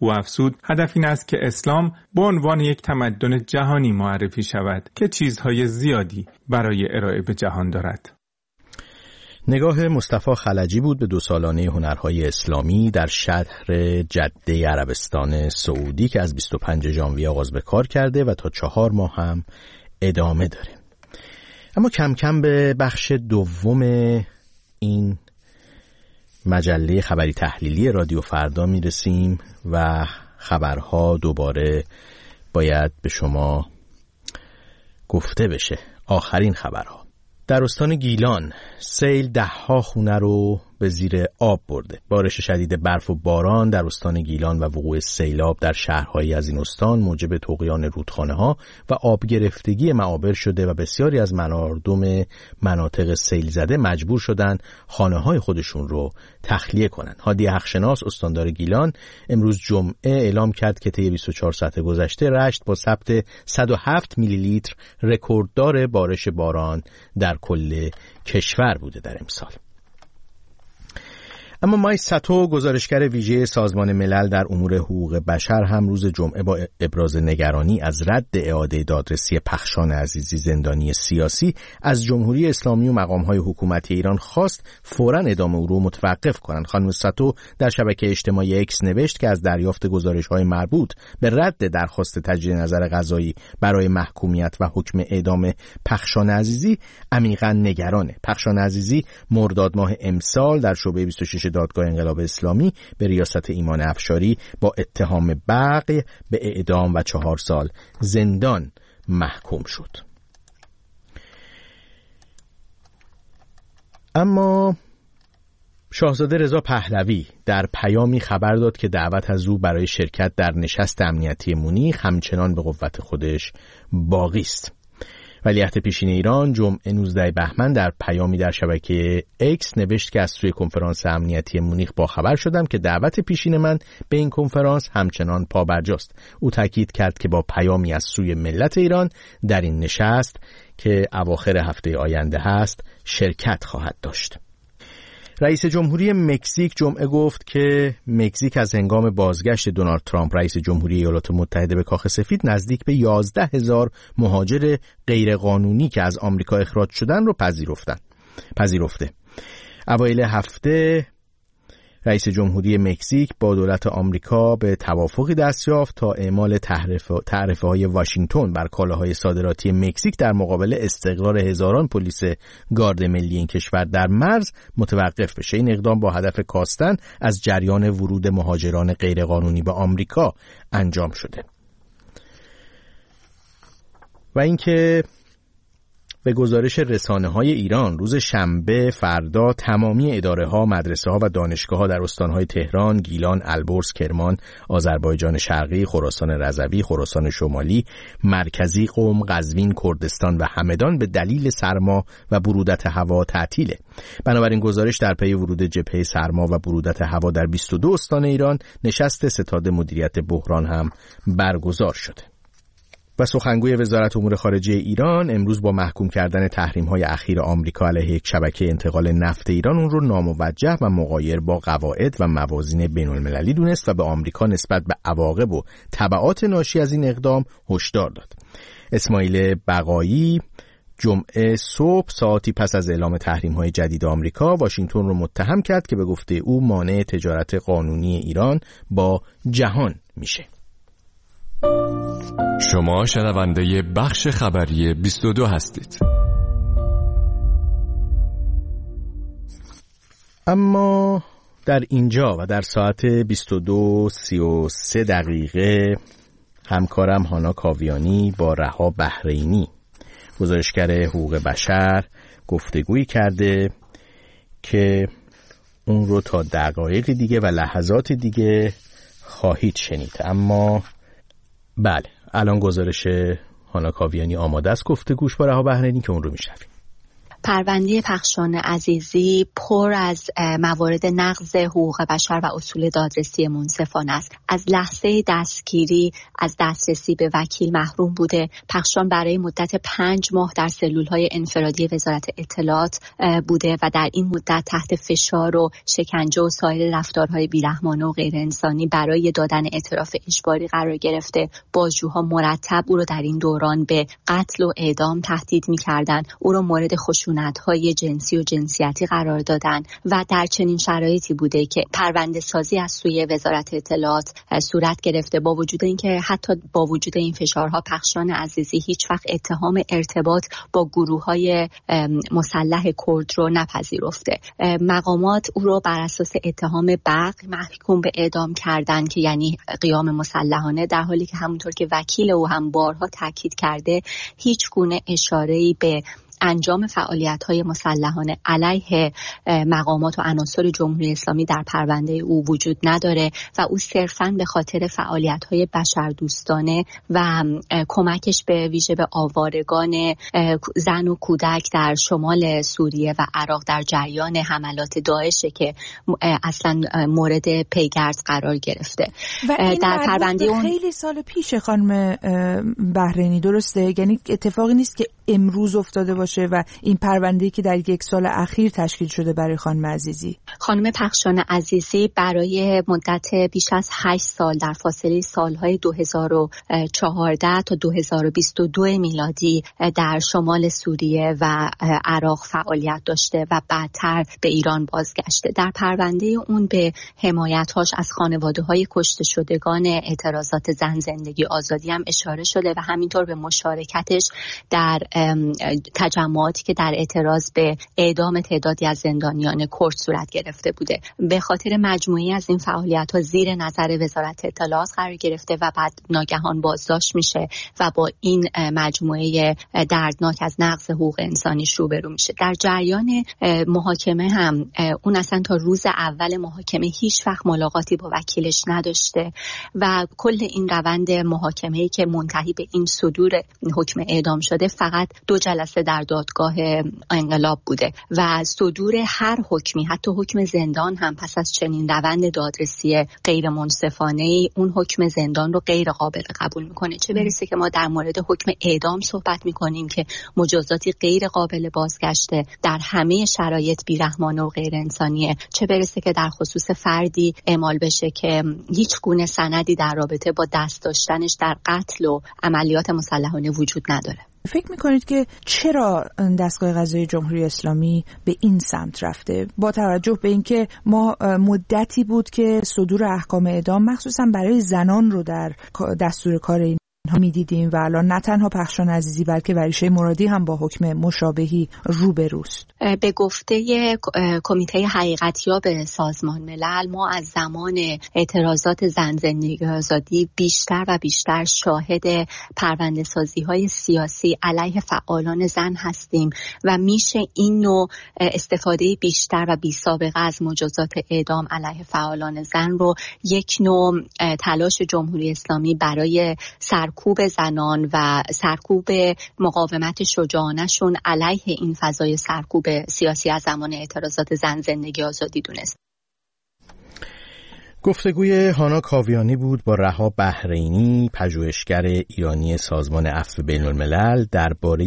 او افزود هدف این است که اسلام به عنوان یک تمدن جهانی معرفی شود که چیزهای زیادی برای ارائه به جهان دارد. نگاه مصطفی خلجی بود به 2 سالانه هنرهای اسلامی در شهر جده عربستان سعودی که از 25 ژانویه آغاز به کار کرده و تا 4 ماه هم ادامه داره. اما کم کم به بخش دوم این مجله خبری تحلیلی رادیو فردا میرسیم و خبرها دوباره باید به شما گفته بشه. آخرین خبرها در استان گیلان، سیل 10 خونه رو به زیر آب برده. بارش شدید برف و باران در استان گیلان و وقوع سیلاب در شهرهایی از این استان موجب طغیان رودخانه‌ها و آب گرفتگی معابر شده و بسیاری از مردم مناطق سیل زده مجبور شدن خانه‌های خودشون رو تخلیه کنن. هادی حقشناس استاندار گیلان امروز جمعه اعلام کرد که طی 24 ساعت گذشته رشت با ثبت 107 میلی لیتر رکورددار بارش باران در کل کشور بوده در امسال. اما مای ساتو گزارشگر ویژه سازمان ملل در امور حقوق بشر هم روز جمعه با ابراز نگرانی از رد اعاده دادرسی پخشان عزیزی زندانی سیاسی از جمهوری اسلامی و مقام‌های حکومتی ایران خواست فوراً اعدام او را متوقف کنند. خانم ساتو در شبکه اجتماعی اکس نوشت که از دریافت گزارش‌های مربوط به رد درخواست تجدید نظر قضایی برای محکومیت و حکم اعدام پخشان عزیزی عمیقاً نگرانه. پخشان عزیزی مرداد ماه امسال در شعبه 26 دادگاه انقلاب اسلامی به ریاست ایمان افشاری با اتهام بغی به اعدام و 4 سال زندان محکوم شد. اما شاهزاده رضا پهلوی در پیامی خبر داد که دعوت از او برای شرکت در نشست امنیتی مونیخ همچنان به قوت خودش باقی است. ولیعهد پیشین ایران جمعه 19 بهمن در پیامی در شبکه اکس نوشت که از سوی کنفرانس امنیتی مونیخ با خبر شدم که دعوت پیشین من به این کنفرانس همچنان پابرجاست. او تاکید کرد که با پیامی از سوی ملت ایران در این نشست که اواخر هفته آینده هست شرکت خواهد داشت. رئیس جمهوری مکزیک جمعه گفت که مکزیک از هنگام بازگشت دونالد ترامپ رئیس جمهوری ایالات متحده به کاخ سفید نزدیک به 11,000 مهاجر غیرقانونی که از آمریکا اخراج شدن رو پذیرفته. اوایل هفته رئیس جمهوری مکزیک با دولت آمریکا به توافقی دست یافت تا اعمال تعرفه‌های واشنگتن بر کالاهای صادراتی مکزیک در مقابل استقرار هزاران پلیس گارد ملی این کشور در مرز متوقف بشه. این اقدام با هدف کاستن از جریان ورود مهاجران غیرقانونی به آمریکا انجام شده. و اینکه به گزارش رسانه‌های ایران روز شنبه فردا تمامی اداره‌ها، مدرسه‌ها و دانشگاه‌ها در استان‌های تهران، گیلان، البرز، کرمان، آذربایجان شرقی، خراسان رضوی، خراسان شمالی، مرکزی، قم، قزوین، کردستان و همدان به دلیل سرما و برودت هوا تعطیله. بنابراین گزارش در پی ورود جبهه سرما و برودت هوا در 22 استان ایران نشست ستاد مدیریت بحران هم برگزار شده. و سخنگوی وزارت امور خارجه ایران امروز با محکوم کردن تحریم‌های اخیر آمریکا علیه یک شبکه انتقال نفت ایران اون رو ناموجه و مغایر با قواعد و موازین بین‌المللی دونست و به آمریکا نسبت به عواقب و تبعات ناشی از این اقدام هشدار داد. اسماعیل بقایی جمعه صبح ساعتی پس از اعلام تحریم‌های جدید آمریکا واشنگتن رو متهم کرد که به گفته او مانع تجارت قانونی ایران با جهان میشه. شما شنونده بخش خبری 22 هستید. اما در اینجا و در ساعت 22:33 همکارم هانا کاویانی با رها بحرینی گزارشگر حقوق بشر گفتگویی کرده که اون رو تا دقایق دیگه و لحظات دیگه خواهید شنید. اما بله، الان گزارش هانا کاویانی آماده است گفتگوش با رها بحرینی که اون رو میشنویم. پرونده پخشان عزیزی پر از موارد نقض حقوق بشر و اصول دادرسی منصفانه است. از لحظه دستگیری از دسترسی به وکیل محروم بوده. پخشان برای مدت 5 ماه در سلول‌های انفرادی وزارت اطلاعات بوده و در این مدت تحت فشار و شکنجه و سایر رفتارهای بیرحمانه و غیر انسانی برای دادن اعتراف اجباری قرار گرفته. بازجوها مرتب او را در این دوران به قتل و اعدام تهدید می‌کردند. او را مورد خشونت‌های جنسی و جنسیتی قرار دادن و در چنین شرایطی بوده که پرونده سازی از سوی وزارت اطلاعات صورت گرفته. با وجود اینکه حتی با وجود این فشارها پخشان عزیزی هیچ وقت اتهام ارتباط با گروه‌های مسلح کرد رو نپذیرفته. مقامات او رو بر اساس اتهام بغی محکوم به اعدام کردند که یعنی قیام مسلحانه، در حالی که همونطور که وکیل او هم بارها تاکید کرده هیچ گونه اشاره‌ای به انجام فعالیت‌های مسلحانه علیه مقامات و عناصر جمهوری اسلامی در پرونده او وجود نداره و او صرفاً به خاطر فعالیت‌های بشردوستانه و کمکش به ویژه به آوارگان زن و کودک در شمال سوریه و عراق در جریان حملات داعش که اصلاً مورد پیگرد قرار گرفته. و این در پرونده اون خیلی سال پیش خانم بحرینی، درسته؟ یعنی اتفاقی نیست که امروز افتاده باشه و این پرونده‌ای که در 1 سال اخیر تشکیل شده برای خانم عزیزی. خانم پخشان عزیزی برای مدت بیش از 8 سال در فاصله سالهای 2014 تا 2022 میلادی در شمال سوریه و عراق فعالیت داشته و بعدتر به ایران بازگشته. در پرونده اون به حمایت‌هاش از خانواده‌های کشته شدگان اعتراضات زن زندگی آزادی هم اشاره شده و همینطور به مشارکتش در تجمعاتی که در اعتراض به اعدام تعدادی از زندانیان کرد صورت گرفته بوده. به خاطر مجموعی از این فعالیت‌ها زیر نظر وزارت اطلاعات قرار گرفته و بعد ناگهان بازداشت میشه و با این مجموعه دردناک از نقض حقوق انسانی روبرو میشه. در جریان محاکمه هم اون اصلا تا روز اول محاکمه هیچ وقت ملاقاتی با وکیلش نداشته و کل این روند محاکمه‌ای که منتهی به این صدور حکم اعدام شده فقط 2 جلسه در دادگاه انقلاب بوده و صدور هر حکمی، حتی حکم زندان هم پس از چنین روند دادرسی غیر منصفانه اون حکم زندان رو غیر قابل قبول میکنه. چه برسه که ما در مورد حکم اعدام صحبت میکنیم که مجازاتی غیر قابل بازگشته در همه شرایط بیرحمانه و غیر انسانیه. چه برسه که در خصوص فردی اعمال بشه که هیچ گونه سندی در رابطه با دست داشتنش در قتل و عملیات مسلحانه وجود نداره. فکر میکنید که چرا دستگاه قضایی جمهوری اسلامی به این سمت رفته، با توجه به اینکه ما مدتی بود که صدور احکام اعدام مخصوصا برای زنان رو در دستور کار اینها میدیدیم و الان نه تنها پخشان عزیزی بلکه وریشه مرادی هم با حکم مشابهی روبروست؟ به گفته کمیته حقیقتیاب سازمان ملل ما از زمان اعتراضات زن زندگی آزادی بیشتر و بیشتر شاهد پرونده سازی های سیاسی علیه فعالان زن هستیم و میشه این نوع استفاده بیشتر و بی سابقه از مجازات اعدام علیه فعالان زن رو یک نوع تلاش جمهوری اسلامی برای سرکوب زنان و سرکوب مقاومت شجاعانشون علیه این فضای سرکوب سیاسی از زمان اعتراضات زن زندگی آزادی دونست. گفتگوی هانا کاویانی بود با رها بحرینی، پژوهشگر ایرانی سازمان عفو بین‌الملل درباره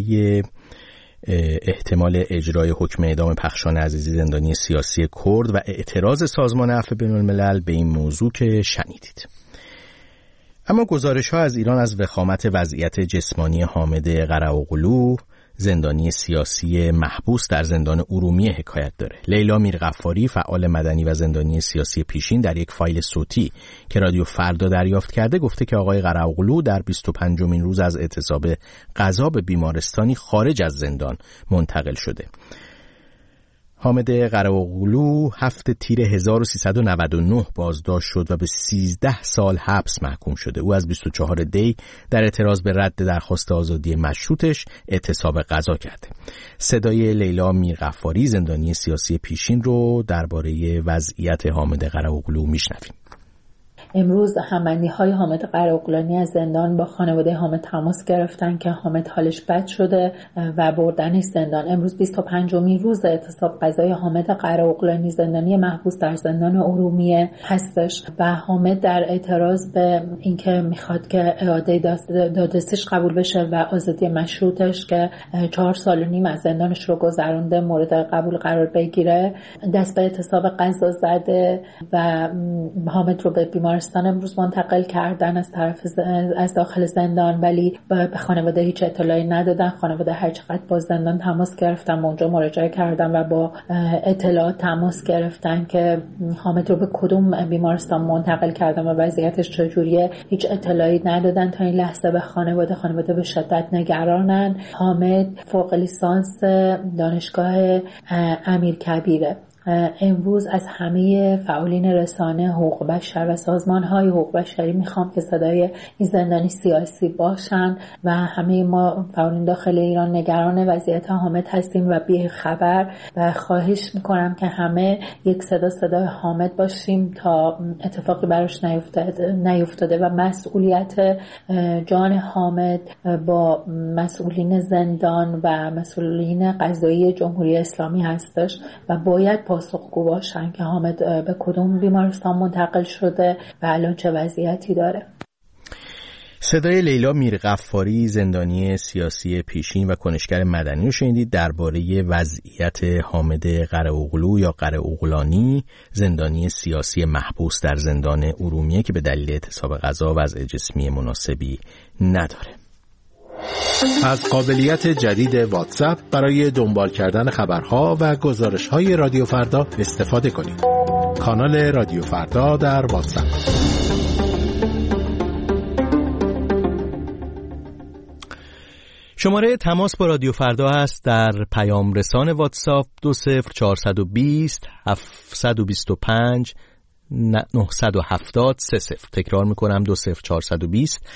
احتمال اجرای حکم اعدام پخشان عزیزی زندانی سیاسی کرد و اعتراض سازمان عفو بین‌الملل به این موضوع که شنیدید. اما گزارش‌ها از ایران از وخامت وضعیت جسمانی حامد قره‌اغلو، زندانی سیاسی محبوس در زندان ارومیه حکایت داره. لیلا میرغفاری، فعال مدنی و زندانی سیاسی پیشین، در یک فایل صوتی که رادیو فردا دریافت کرده گفته که آقای قره‌اغلو در 25مین روز از اعتصاب غذا به بیمارستانی خارج از زندان منتقل شده. حامد قره‌اغلو 7 تیر 1399 بازداشت شد و به 13 سال حبس محکوم شده. او از 24 دی در اعتراض به رد درخواست آزادی مشروطش اعتصاب غذا کرده. صدای لیلا میرغفاری، زندانی سیاسی پیشین رو درباره وضعیت حامد قره‌اغلو میشنویم. امروز همبندی‌های حامد قره‌اغلانی از زندان با خانواده حامد تماس گرفتن که حامد حالش بد شده و بردنش زندان. امروز 25مین روز اعتصاب قضایی حامد قره‌اغلانی زندانی محبوس در زندان ارومیه هستش و حامد در اعتراض به اینکه میخواد که اعاده دادرسیش قبول بشه و آزادی مشروطش که 4 سال و نیم از زندانش رو گذرونده مورد قبول قرار بگیره دست به اعتصاب قضا زده و حامد رو به بیمارستان امروز منتقل کردن از داخل زندان، ولی به خانواده هیچ اطلاعی ندادن. خانواده هر چقدر با زندان تماس گرفتن و اونجا مراجعه کردن و با اطلاعات تماس گرفتن که حامد رو به کدوم بیمارستان منتقل کردن و وضعیتش چجوریه هیچ اطلاعی ندادن تا این لحظه به خانواده به شدت نگرانن. حامد فوق لیسانس دانشگاه امیرکبیره. امروز از همه فعالین رسانه حقوق بشر و سازمان‌های حقوق بشری میخوام که صدای این زندانی سیاسی باشن و همه ما فعالین داخل ایران نگران وضعیت حامد هستیم و بی خبر و خواهش میکنم که همه یک صدای حامد باشیم تا اتفاقی براش نیفتاده و مسئولیت جان حامد با مسئولین زندان و مسئولین قضایی جمهوری اسلامی هستش و باید پاسخگو باشن که حامد به کدوم بیمارستان منتقل شده و الان چه وضعیتی داره. صدای لیلا میرغفاری زندانی سیاسی پیشین و کنشگر مدنی رو شنیدید درباره وضعیت حامد قره‌اغلو یا قره‌اغلانی زندانی سیاسی محبوس در زندان ارومیه که به دلیل اعتصاب قضا وضع جسمی مناسبی نداره. از قابلیت جدید واتساپ برای دنبال کردن خبرها و گزارش‌های رادیو فردا استفاده کنید. کانال رادیو فردا در واتساپ. شماره تماس با رادیو فردا هست در پیام رسان واتساپ 20420 725 970 30. تکرار میکنم 20420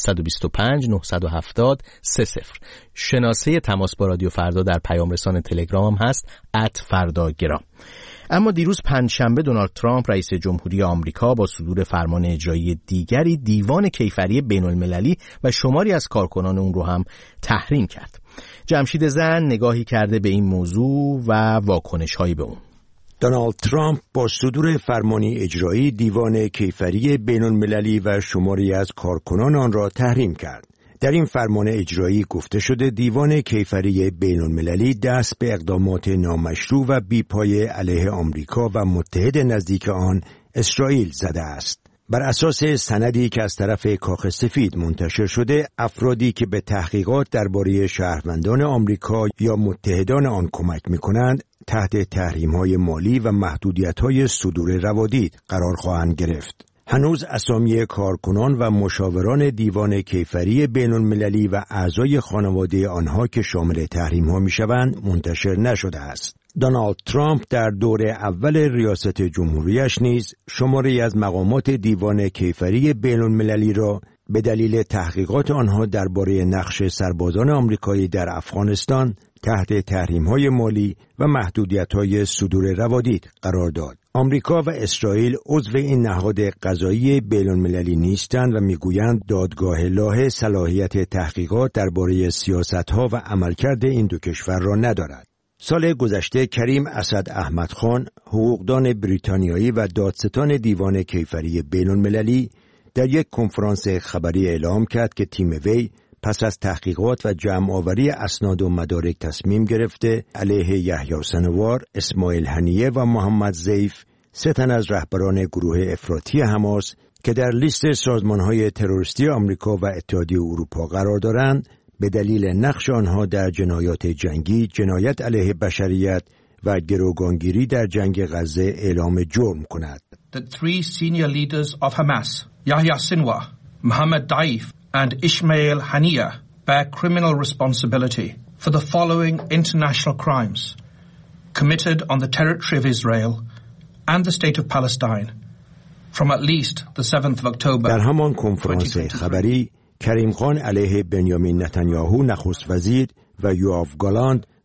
725 970 30. شناسه تماس با رادیو فردا در پیام رسان تلگرام هست @فرداگرام. اما دیروز پنجشنبه دونالد ترامپ رئیس جمهوری آمریکا با صدور فرمان اجرایی دیگری دیوان کیفری بین المللی و شماری از کارکنان اون رو هم تحریم کرد. جمشید زن نگاهی کرده به این موضوع و واکنش‌هایی به اون. دونالد ترامپ با صدور فرمانی اجرایی دیوان کیفری بین المللی و شماری از کارکنان آن را تحریم کرد. در این فرمان اجرایی گفته شده دیوان کیفری بین المللی دست به اقدامات نامشروع و بیپایه علیه آمریکا و متحد نزدیک آن اسرائیل زده است. بر اساس سندی که از طرف کاخ سفید منتشر شده، افرادی که به تحقیقات درباره شهروندان آمریکا یا متحدان آن کمک می‌کنند، تحت تحریم‌های مالی و محدودیت‌های صدور روادید قرار خواهند گرفت. هنوز اسامی کارکنان و مشاوران دیوان کیفری بین المللی و اعضای خانواده آنها که شامل تحریم‌ها می‌شوند منتشر نشده است. دونالد ترامپ در دور اول ریاست جمهوریش نیز شماری از مقامات دیوان کیفری بین المللی را به دلیل تحقیقات آنها درباره نقش سربازان آمریکایی در افغانستان تحت تحریم‌های مالی و محدودیت‌های صدور روادید قرار داد. آمریکا و اسرائیل عضو این نهاد قضایی بین المللی نیستند و میگویند دادگاه لاهه صلاحیت تحقیقات درباره سیاست‌ها و عملکرد این دو کشور را ندارد. سال گذشته کریم اسد احمد خان، حقوقدان بریتانیایی و دادستان دیوان کیفری بین المللی، در یک کنفرانس خبری اعلام کرد که تیم وی پس از تحقیقات و جمع‌آوری اسناد و مدارک تصمیم گرفته علیه یحیی سنوار، اسماعیل هنیه و محمد ضیف، 3 تن از رهبران گروه افراطی حماس که در لیست سازمان‌های تروریستی آمریکا و اتحادیه اروپا قرار دارند، به دلیل نقش آنها در جنایات جنگی، جنایت علیه بشریت و گروگانگیری در جنگ غزه اعلام جرم کند. The 3 senior leaders of Hamas, Yahya Sinwar, Mohammed Daif and Ismail Haniyeh bear criminal responsibility for the following international crimes committed on the territory of Israel and the state of Palestine from at least the 7th of October. در همان کنفرانس خبری کریم خان علیه بنیامین نتانیاهو نخست وزیر و یوآف گالاند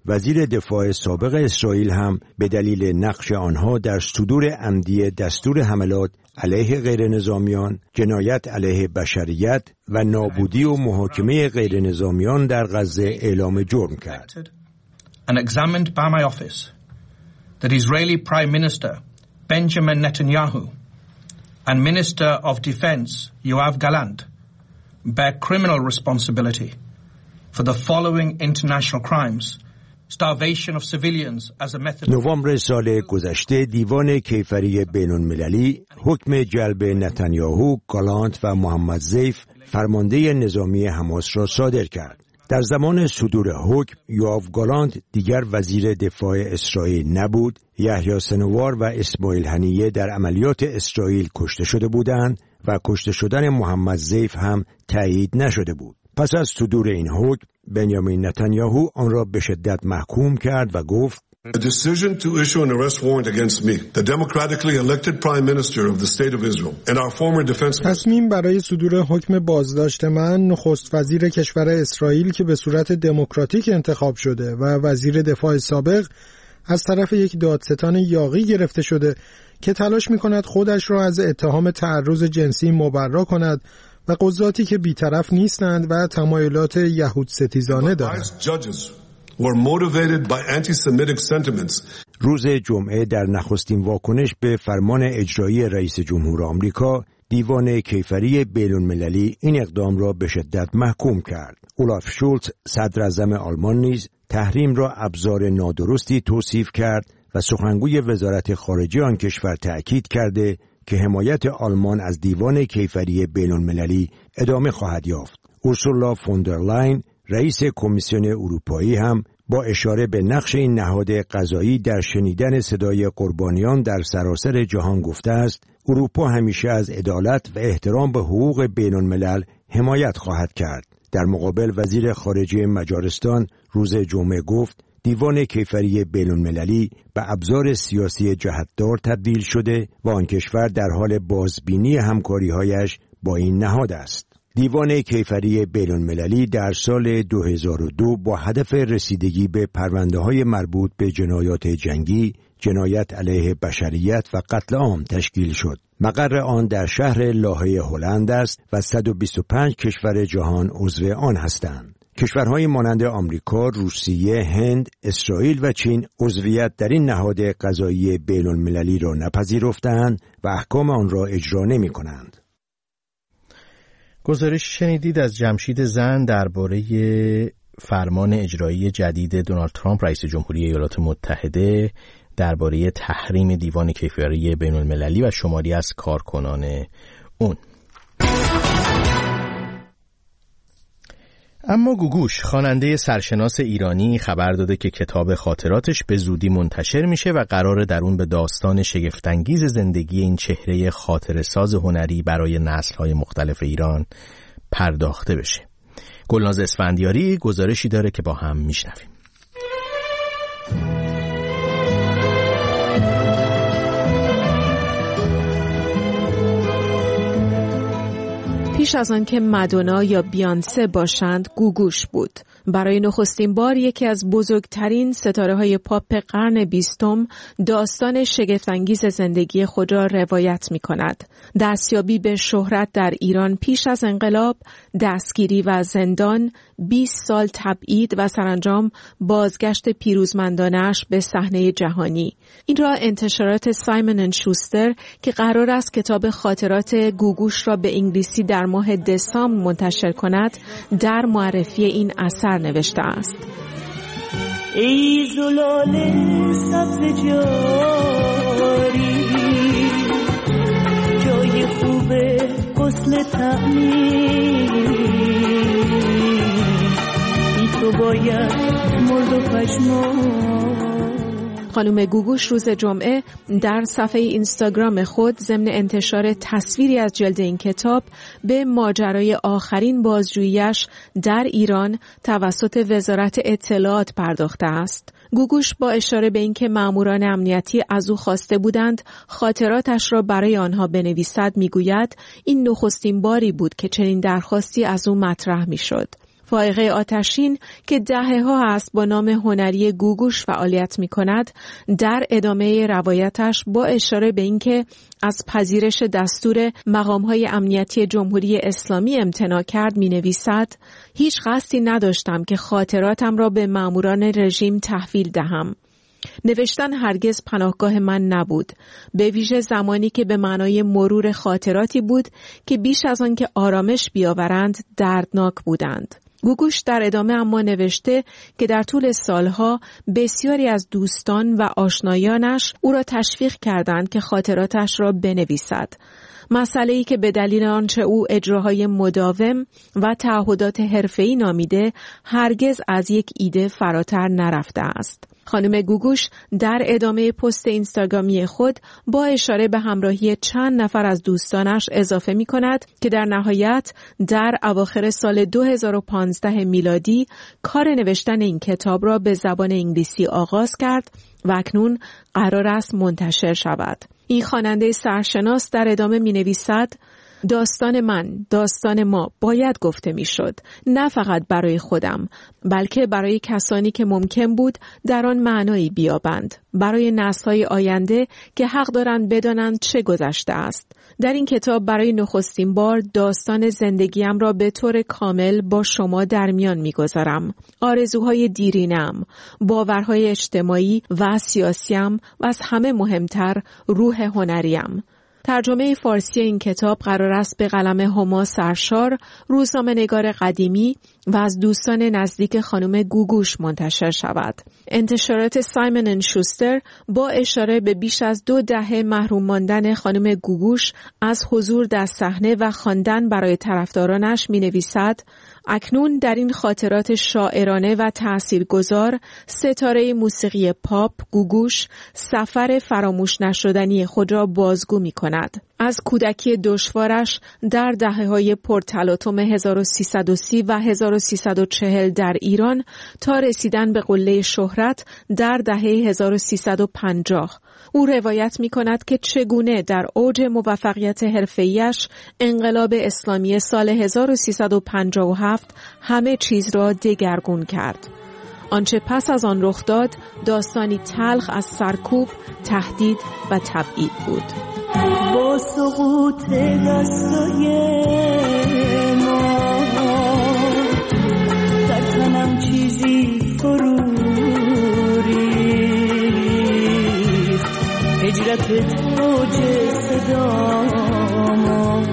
وزیر دفاع سابق اسرائیل هم به دلیل نقش آنها در صدور عمدی دستور حملات علیه غیرنظامیان، جنایت علیه بشریت و نابودی و محاکمه غیرنظامیان در غزه اعلام جرم کرد. And examined by my office that Israeli Prime Minister Benjamin Netanyahu and Minister of Defense Yoav Gallant bear criminal responsibility for the following international crimes: starvation of civilians as a method. نوامبر سال گذشته دیوان کیفری بین‌المللی حکم جلب نتانیاهو، گالانت و محمد ضیف فرمانده نظامی حماس را صادر کرد. در زمان صدور حکم یوآو گالانت دیگر وزیر دفاع اسرائیل نبود. یحیی سنوار و اسماعیل هنیه در عملیات اسرائیل کشته شده بودند و کشته شدن محمد ضیف هم تایید نشده بود. پس از صدور این حکم بنیامین نتانیاهو آن را به شدت محکوم کرد و گفت The decision to issue an arrest warrant against me, the democratically elected prime minister of the state of Israel, and our former defense minister. تصمیم برای صدور حکم بازداشت من، نخست وزیر کشور اسرائیل که به صورت دموکراتیک انتخاب شده و وزیر دفاع سابق از طرف یک دادستان یاغی گرفته شده که تلاش می‌کند خودش را از اتهام تعرض جنسی مبرا کند و قضاتی که بی‌طرف نیستند و تمایلات یهود ستیزانه دارند. were motivated by anti-Semitic sentiments. روز جمعه در نخستین واکنش به فرمان اجرایی رئیس جمهور آمریکا، دیوان کیفری بین‌المللی این اقدام را به شدت محکوم کرد. اولاف شولتز صدر اعظم آلمان نیز تحریم را ابزار نادرستی توصیف کرد و سخنگوی وزارت خارجه آن کشور تأکید کرده که حمایت آلمان از دیوان کیفری بین‌المللی ادامه خواهد یافت. اورسولا فوندرلاین رئیس کمیسیون اروپایی هم با اشاره به نقش این نهاد قضایی در شنیدن صدای قربانیان در سراسر جهان گفته است اروپا همیشه از عدالت و احترام به حقوق بین‌الملل حمایت خواهد کرد. در مقابل وزیر خارجه مجارستان روز جمعه گفت دیوان کیفری بین‌المللی به ابزار سیاسی جهتدار تبدیل شده و آن کشور در حال بازبینی همکاری‌هایش با این نهاد است. دیوان کیفری بین‌المللی در سال 2002 با هدف رسیدگی به پرونده‌های مربوط به جنایات جنگی، جنایت علیه بشریت و قتل عام تشکیل شد. مقر آن در شهر لاهه هلند است و 125 کشور جهان عضو آن هستند. کشورهای مانند آمریکا، روسیه، هند، اسرائیل و چین عضویت در این نهاد قضایی بین‌المللی را نپذیرفتند و احکام آن را اجرا نمی‌کنند. گزارش شنیدید از جمشید زن درباره فرمان اجرایی جدید دونالد ترامپ رئیس جمهوری ایالات متحده درباره تحریم دیوان کیفری بین‌المللی و شماری از کارکنان اون. اما گوگوش خواننده سرشناس ایرانی خبر داده که کتاب خاطراتش به زودی منتشر میشه و قراره در اون به داستان شگفت‌انگیز زندگی این چهره خاطره‌ساز هنری برای نسل‌های مختلف ایران پرداخته بشه. گلناز اسفندیاری گزارشی داره که با هم میشنویم. پیش از آن که مادونا یا بیانسه باشند گوگوش بود. برای نخستین بار یکی از بزرگترین ستاره‌های پاپ قرن 20 داستان شگفت‌انگیز زندگی خود را روایت می‌کند. دستیابی به شهرت در ایران پیش از انقلاب، دستگیری و زندان، 20 سال تبعید و سرانجام بازگشت پیروزمندانه‌اش به صحنه جهانی. این را انتشارات سایمن اند شوستر که قرار است کتاب خاطرات گوگوش را به انگلیسی در ماه دسامبر منتشر کند، در معرفی این اثر نوشته است. ای زلال سبز جاری جای خوب غسل تعمیر بی تو باید مرد و پشمان. خانم گوگوش روز جمعه در صفحه اینستاگرام خود ضمن انتشار تصویری از جلد این کتاب به ماجرای آخرین بازجوییش در ایران توسط وزارت اطلاعات پرداخته است. گوگوش با اشاره به اینکه ماموران امنیتی از او خواسته بودند خاطراتش را برای آنها بنویسد میگوید این نخستین باری بود که چنین درخواستی از او مطرح میشد. فائقه آتشین که دهه‌ها است با نام هنری گوگوش فعالیت می‌کند، در ادامه روایتش با اشاره به اینکه از پذیرش دستور مقام‌های امنیتی جمهوری اسلامی امتناع کرد می‌نویسد: هیچ قصدی نداشتم که خاطراتم را به ماموران رژیم تحویل دهم. نوشتن هرگز پناهگاه من نبود، به ویژه زمانی که به معنای مرور خاطراتی بود که بیش از آن که آرامش بیاورند دردناک بودند. گوگوش در ادامه اما نوشته که در طول سالها بسیاری از دوستان و آشنایانش او را تشویق کردند که خاطراتش را بنویسد. مسئله‌ای که به دلیل آنچه او اجراهای مداوم و تعهدات حرفه‌ای نامیده هرگز از یک ایده فراتر نرفته است. خانم گوگوش در ادامه پست اینستاگرامی خود با اشاره به همراهی چند نفر از دوستانش اضافه می کند که در نهایت در اواخر سال 2015 میلادی کار نوشتن این کتاب را به زبان انگلیسی آغاز کرد و اکنون قرار است منتشر شود. این خواننده سرشناس در ادامه می نویسد: داستان من، داستان ما باید گفته می شد، نه فقط برای خودم، بلکه برای کسانی که ممکن بود در آن معنایی بیابند، برای نسل‌های آینده که حق دارند بدانند چه گذشته است. در این کتاب برای نخستین بار داستان زندگیم را به طور کامل با شما در میان می‌گذارم. آرزوهای دیرینم، باورهای اجتماعی و سیاسیم و از همه مهمتر روح هنریم. ترجمه فارسی این کتاب قرار است به قلم هما سرشار، روزنامه‌نگار قدیمی و از دوستان نزدیک خانم گوگوش منتشر شود. انتشارات سایمن اند شوستر با اشاره به بیش از 2 دهه محروم ماندن خانم گوگوش از حضور در صحنه و خواندن برای طرفدارانش می‌نویسد: اکنون در این خاطرات شاعرانه و تاثیرگذار ستاره موسیقی پاپ گوگوش سفر فراموش نشدنی خود را بازگو می‌کند. از کودکی دشوارش در دهه‌های پرتلاطم 1330 و 1340 در ایران تا رسیدن به قله شهرت در دهه 1350. او روایت می‌کند که چگونه در اوج موفقیت حرفه‌ایش انقلاب اسلامی سال 1357 همه چیز را دگرگون کرد. آنچه پس از آن رخ داد داستانی تلخ از سرکوب، تهدید و تبعید بود. با سقوط دستای ما در تنم چیزی فرو ریخت، هجرت توج صدا ما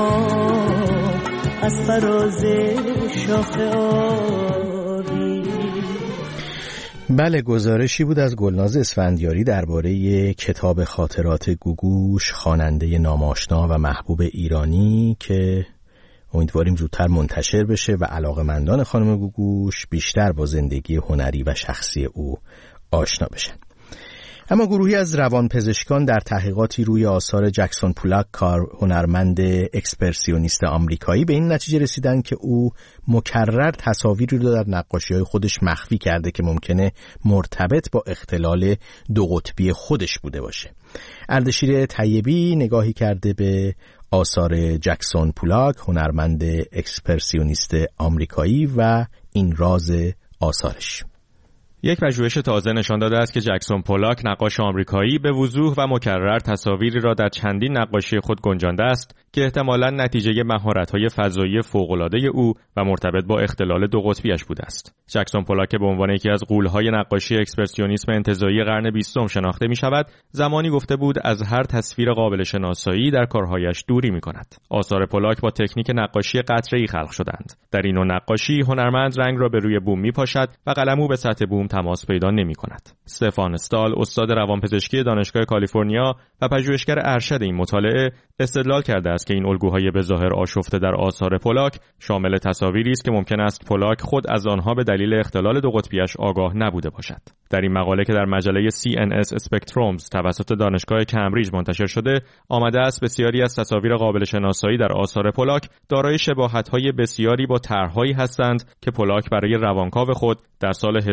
از فراز شاخه آبی. بله، گزارشی بود از گلناز اسفندیاری درباره کتاب خاطرات گوگوش، خواننده ناماشنا و محبوب ایرانی که امیدواریم زودتر منتشر بشه و علاقه‌مندان خانم گوگوش بیشتر با زندگی هنری و شخصی او آشنا بشن. اما گروهی از روانپزشکان در تحقیقاتی روی آثار جکسون پولاک، هنرمند اکسپرسیونیست آمریکایی، به این نتیجه رسیدن که او مکرر تصاویری رو در نقاشی‌های خودش مخفی کرده که ممکنه مرتبط با اختلال 2 قطبی خودش بوده باشه. اردشیر طیبی نگاهی کرده به آثار جکسون پولاک، هنرمند اکسپرسیونیست آمریکایی و این راز آثارش. یک پژوهش تازه نشان داده است که جکسون پولاک، نقاش آمریکایی، به وضوح و مکرر تصاویری را در چندین نقاشی خود گنجانده است که احتمالاً نتیجه مهارت‌های فضایی فوق‌العاده او و مرتبط با اختلال 2 قطبیش بوده است. جکسون پولاک که به عنوان یکی از غول‌های نقاشی اکسپرسیونیسم انتزاعی قرن 20 شناخته می‌شود، زمانی گفته بود از هر تصویر قابل شناسایی در کارهایش دوری می‌کند. آثار پولاک با تکنیک نقاشی قطره‌ای خلق شدند. در این نوع نقاشی هنرمند رنگ را به روی بوم می‌پاشد و قلمو به سطح بوم تماس پیدا نمی‌کند. استفان استال، استاد روانپزشکی دانشگاه کالیفرنیا و پژوهشگر ارشد این مطالعه، استدلال کرده است که این الگوهای به ظاهر آشفته در آثار پولاک شامل تصاویری است که ممکن است پولاک خود از آنها به دلیل اختلال 2 قطبیش آگاه نبوده باشد. در این مقاله که در مجله CNS Spectrums توسط دانشگاه کمبریج منتشر شده، آمده است بسیاری از تصاویر قابل شناسایی در آثار پولاک دارای شباهت‌های بسیاری با طرح‌هایی هستند که پولاک برای روانکاو خود در سال 1900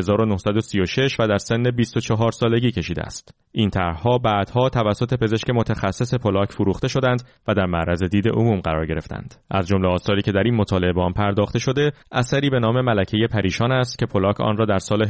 1936 و در سن 24 سالگی کشیده است. این طرح‌ها بعدها توسط پزشک متخصص پولاک فروخته شدند و در معرض دید عموم قرار گرفتند. از جمله آثاری که در این مطالعه به آن پرداخته شده، اثری به نام ملکه پریشان است که پولاک آن را در سال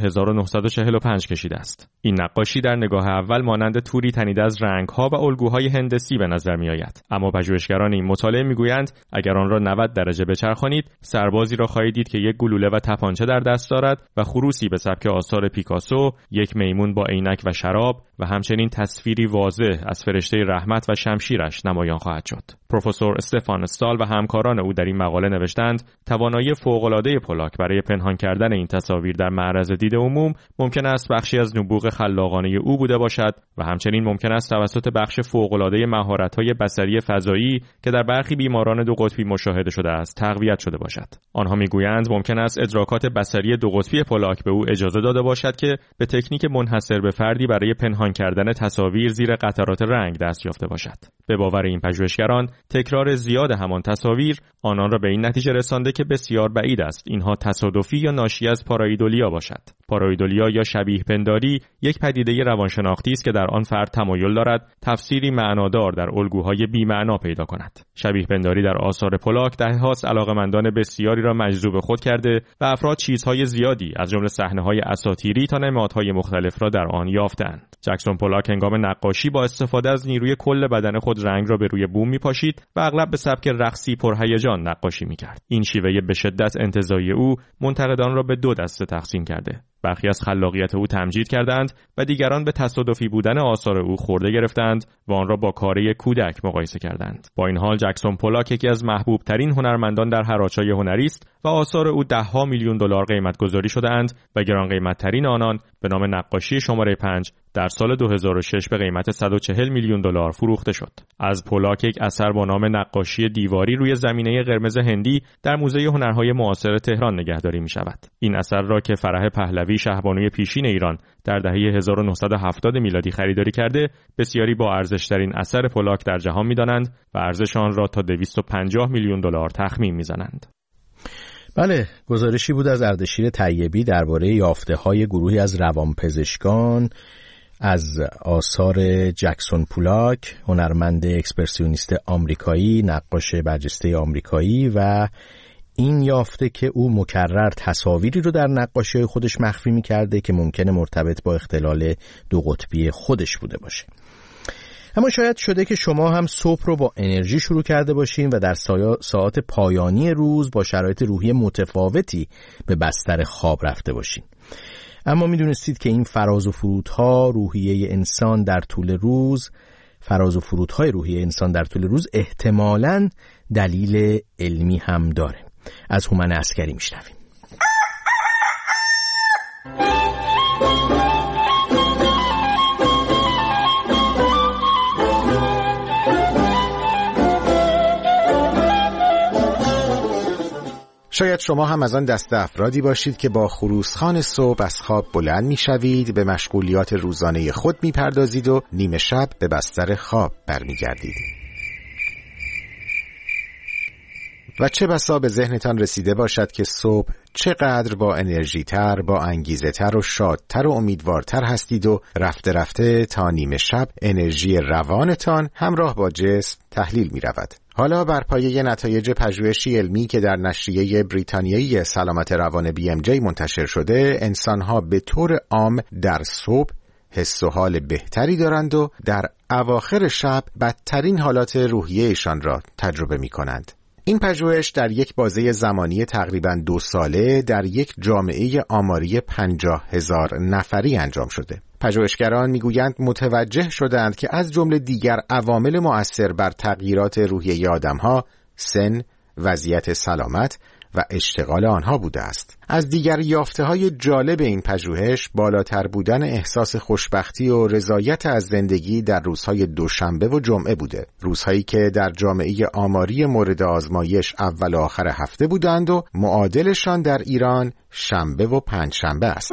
1945 کشیده است. این نقاشی در نگاه اول مانند توری تنیده از رنگ‌ها و الگوهای هندسی به نظر می‌آید، اما پژوهشگران این مطالعه می‌گویند اگر آن را 90 درجه بچرخانید، سربازی را خواهید دید که یک گلوله و تپانچه در دست دارد و خروسی به سبک آثار پیکاسو، یک میمون با عینک و شراب و همچنین تصویری واضح از فرشته رحمت و شمشیرش نمایان خواهد شد. پروفسور استفان استال و همکاران او در این مقاله نوشتند توانایی فوق‌العاده پولاک برای پنهان کردن این تصاویر در معرض دید عموم ممکن است بخشی از نبوغ خلاقانه او بوده باشد و همچنین ممکن است توسط بخش فوق‌العاده مهارت‌های بصری فضایی که در برخی بیماران دو قطبی مشاهده شده است تقویت شده باشد. آنها می‌گویند ممکن است ادراکات بصری دو قطبی پولاک به او اجازه داده باشد که به تکنیک منحصر به فردی برای پنهان کردن تصاویر زیر قطرات رنگ دست یافته باشد. به باور این پژوهشگران، تکرار زیاد همان تصاویر آنان را به این نتیجه رسانده که بسیار بعید است اینها تصادفی یا ناشی از پارایدولیا باشد. پارایدولیا یا شبیه پنداری یک پدیده روانشناختی است که در آن فرد تمایل دارد تفسیری معنادار در الگوهای بی‌معنا پیدا کند. شبیه پنداری در آثار پولاک دهه‌هاست علاقه‌مندان بسیاری را مجذوب خود کرده و افراد چیزهای زیادی از جمله صحنه‌های اساطیری تا نمادهای مختلف را در آن یافتند. جکسون پولاک هنگام نقاشی با استفاده از نیروی کل بدن خود رنگ را به روی بوم می‌پاشید و اغلب به سبک رقصی پرهیجان نقاشی می‌کرد. این شیوه به شدت انتزاعی او منتقدان را به دو دسته تقسیم کرده. برخی از خلاقیت او تمجید کردند و دیگران به تصادفی بودن آثار او خورده گرفتند و آن را با کاره کودک مقایسه کردند. با این حال جکسون پولاک یکی از محبوب ترین هنرمندان در هرآچای هنری است و آثار او $10 میلیون قیمت گذاری شده اند و گران قیمت ترین آنان به نام نقاشی شماره 5 در سال 2006 به قیمت $140 میلیون فروخته شد. از پولاک یک اثر با نام نقاشی دیواری روی زمینه قرمز هندی در موزه هنرهای معاصر تهران نگهداری می شود. این اثر را که فرح پهلوی شهبانوی پیشین ایران در دهه 1970 میلادی خریداری کرده، بسیاری با ارزشترین اثر پولاک در جهان می دانند و ارزش آن را تا $250 میلیون تخمین می زنند. بله، گزارشی بود از اردشیر طیبی درباره یافته‌های گروهی از روانپزشکان از آثار جکسون پولاک، هنرمند اکسپرسیونیست آمریکایی، نقاش برجسته آمریکایی، و این یافته که او مکرر تصاویری رو در نقاشی خودش مخفی می‌کرده که ممکنه مرتبط با اختلال دو قطبی خودش بوده باشه. اما شاید شده که شما هم صبح رو با انرژی شروع کرده باشین و در ساعات پایانی روز با شرایط روحی متفاوتی به بستر خواب رفته باشین. اما میدونستید که این فراز و فرودهای روحی انسان در طول روز احتمالاً دلیل علمی هم داره. از هومن عسکری میشنویم. شاید شما هم از آن دسته افرادی باشید که با خروسخوان صبح از خواب بلند می‌شوید، به مشغولیات روزانه خود می‌پردازید و نیمه شب به بستر خواب برمیگردید. و چه بسا به ذهنتان رسیده باشد که صبح چقدر با انرژی تر، با انگیزه تر و شادتر و امیدوارتر هستید و رفته رفته تا نیمه شب انرژی روانتان همراه با جسم تحلیل می رود. حالا بر پایه نتایج پژوهشی علمی که در نشریه بریتانیایی سلامت روان BMJ منتشر شده، انسانها به طور عام در صبح حس و حال بهتری دارند و در اواخر شب بدترین حالات روحیه‌شان را تجربه می کنند. این پژوهش در یک بازه زمانی تقریباً 2 ساله در یک جامعه آماری 50,000 نفری انجام شده. پژوهشگران میگویند متوجه شدند که از جمله دیگر عوامل مؤثر بر تغییرات روحیه آدم‌ها سن، وضعیت سلامت و اشتغال آنها بوده است. از دیگر یافته‌های جالب این پژوهش بالاتر بودن احساس خوشبختی و رضایت از زندگی در روزهای دوشنبه و جمعه بوده، روزهایی که در جامعه آماری مورد آزمایش اول و آخر هفته بودند و معادلشان در ایران شنبه و پنجشنبه است.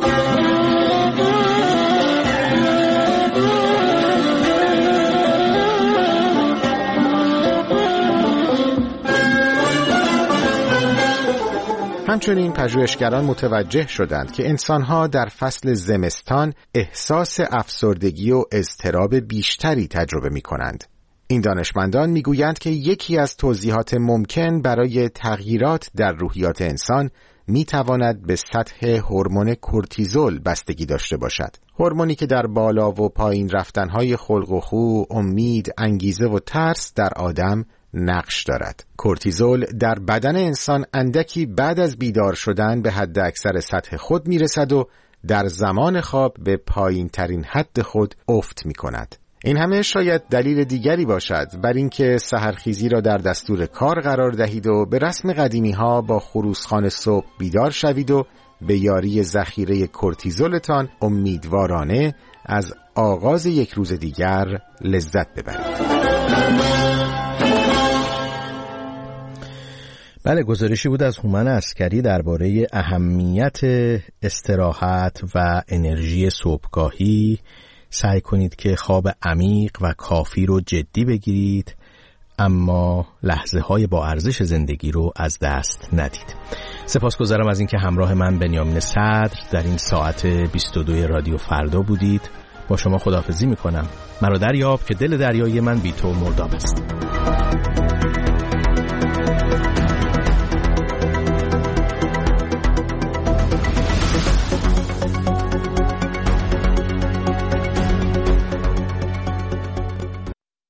همچنین پژوهشگران متوجه شدند که انسانها در فصل زمستان احساس افسردگی و اضطراب بیشتری تجربه می کنند. این دانشمندان میگویند که یکی از توضیحات ممکن برای تغییرات در روحیات انسان میتواند به سطح هورمون کورتیزول بستگی داشته باشد. هورمونی که در بالا و پایین رفتنهای خلق و خو، امید، انگیزه و ترس در آدم نقش دارد. کورتیزول در بدن انسان اندکی بعد از بیدار شدن به حد اکثر سطح خود میرسد و در زمان خواب به پایین ترین حد خود افت میکند. این همه شاید دلیل دیگری باشد بر اینکه سحرخیزی را در دستور کار قرار دهید و به رسم قدیمی ها با خروسخوان صبح بیدار شوید و به یاری ذخیره کورتیزولتان امیدوارانه از آغاز یک روز دیگر لذت ببرید. بله، گزارشی بود از هومن عسکری درباره اهمیت استراحت و انرژی صبحگاهی. سعی کنید که خواب عمیق و کافی رو جدی بگیرید، اما لحظه های با ارزش زندگی رو از دست ندید. سپاسگزارم از اینکه همراه من بنیامین صدر در این ساعت 22 رادیو فردا بودید. با شما خداحافظی میکنم. مرا دریاب که دل دریای من بی تو مرداب است.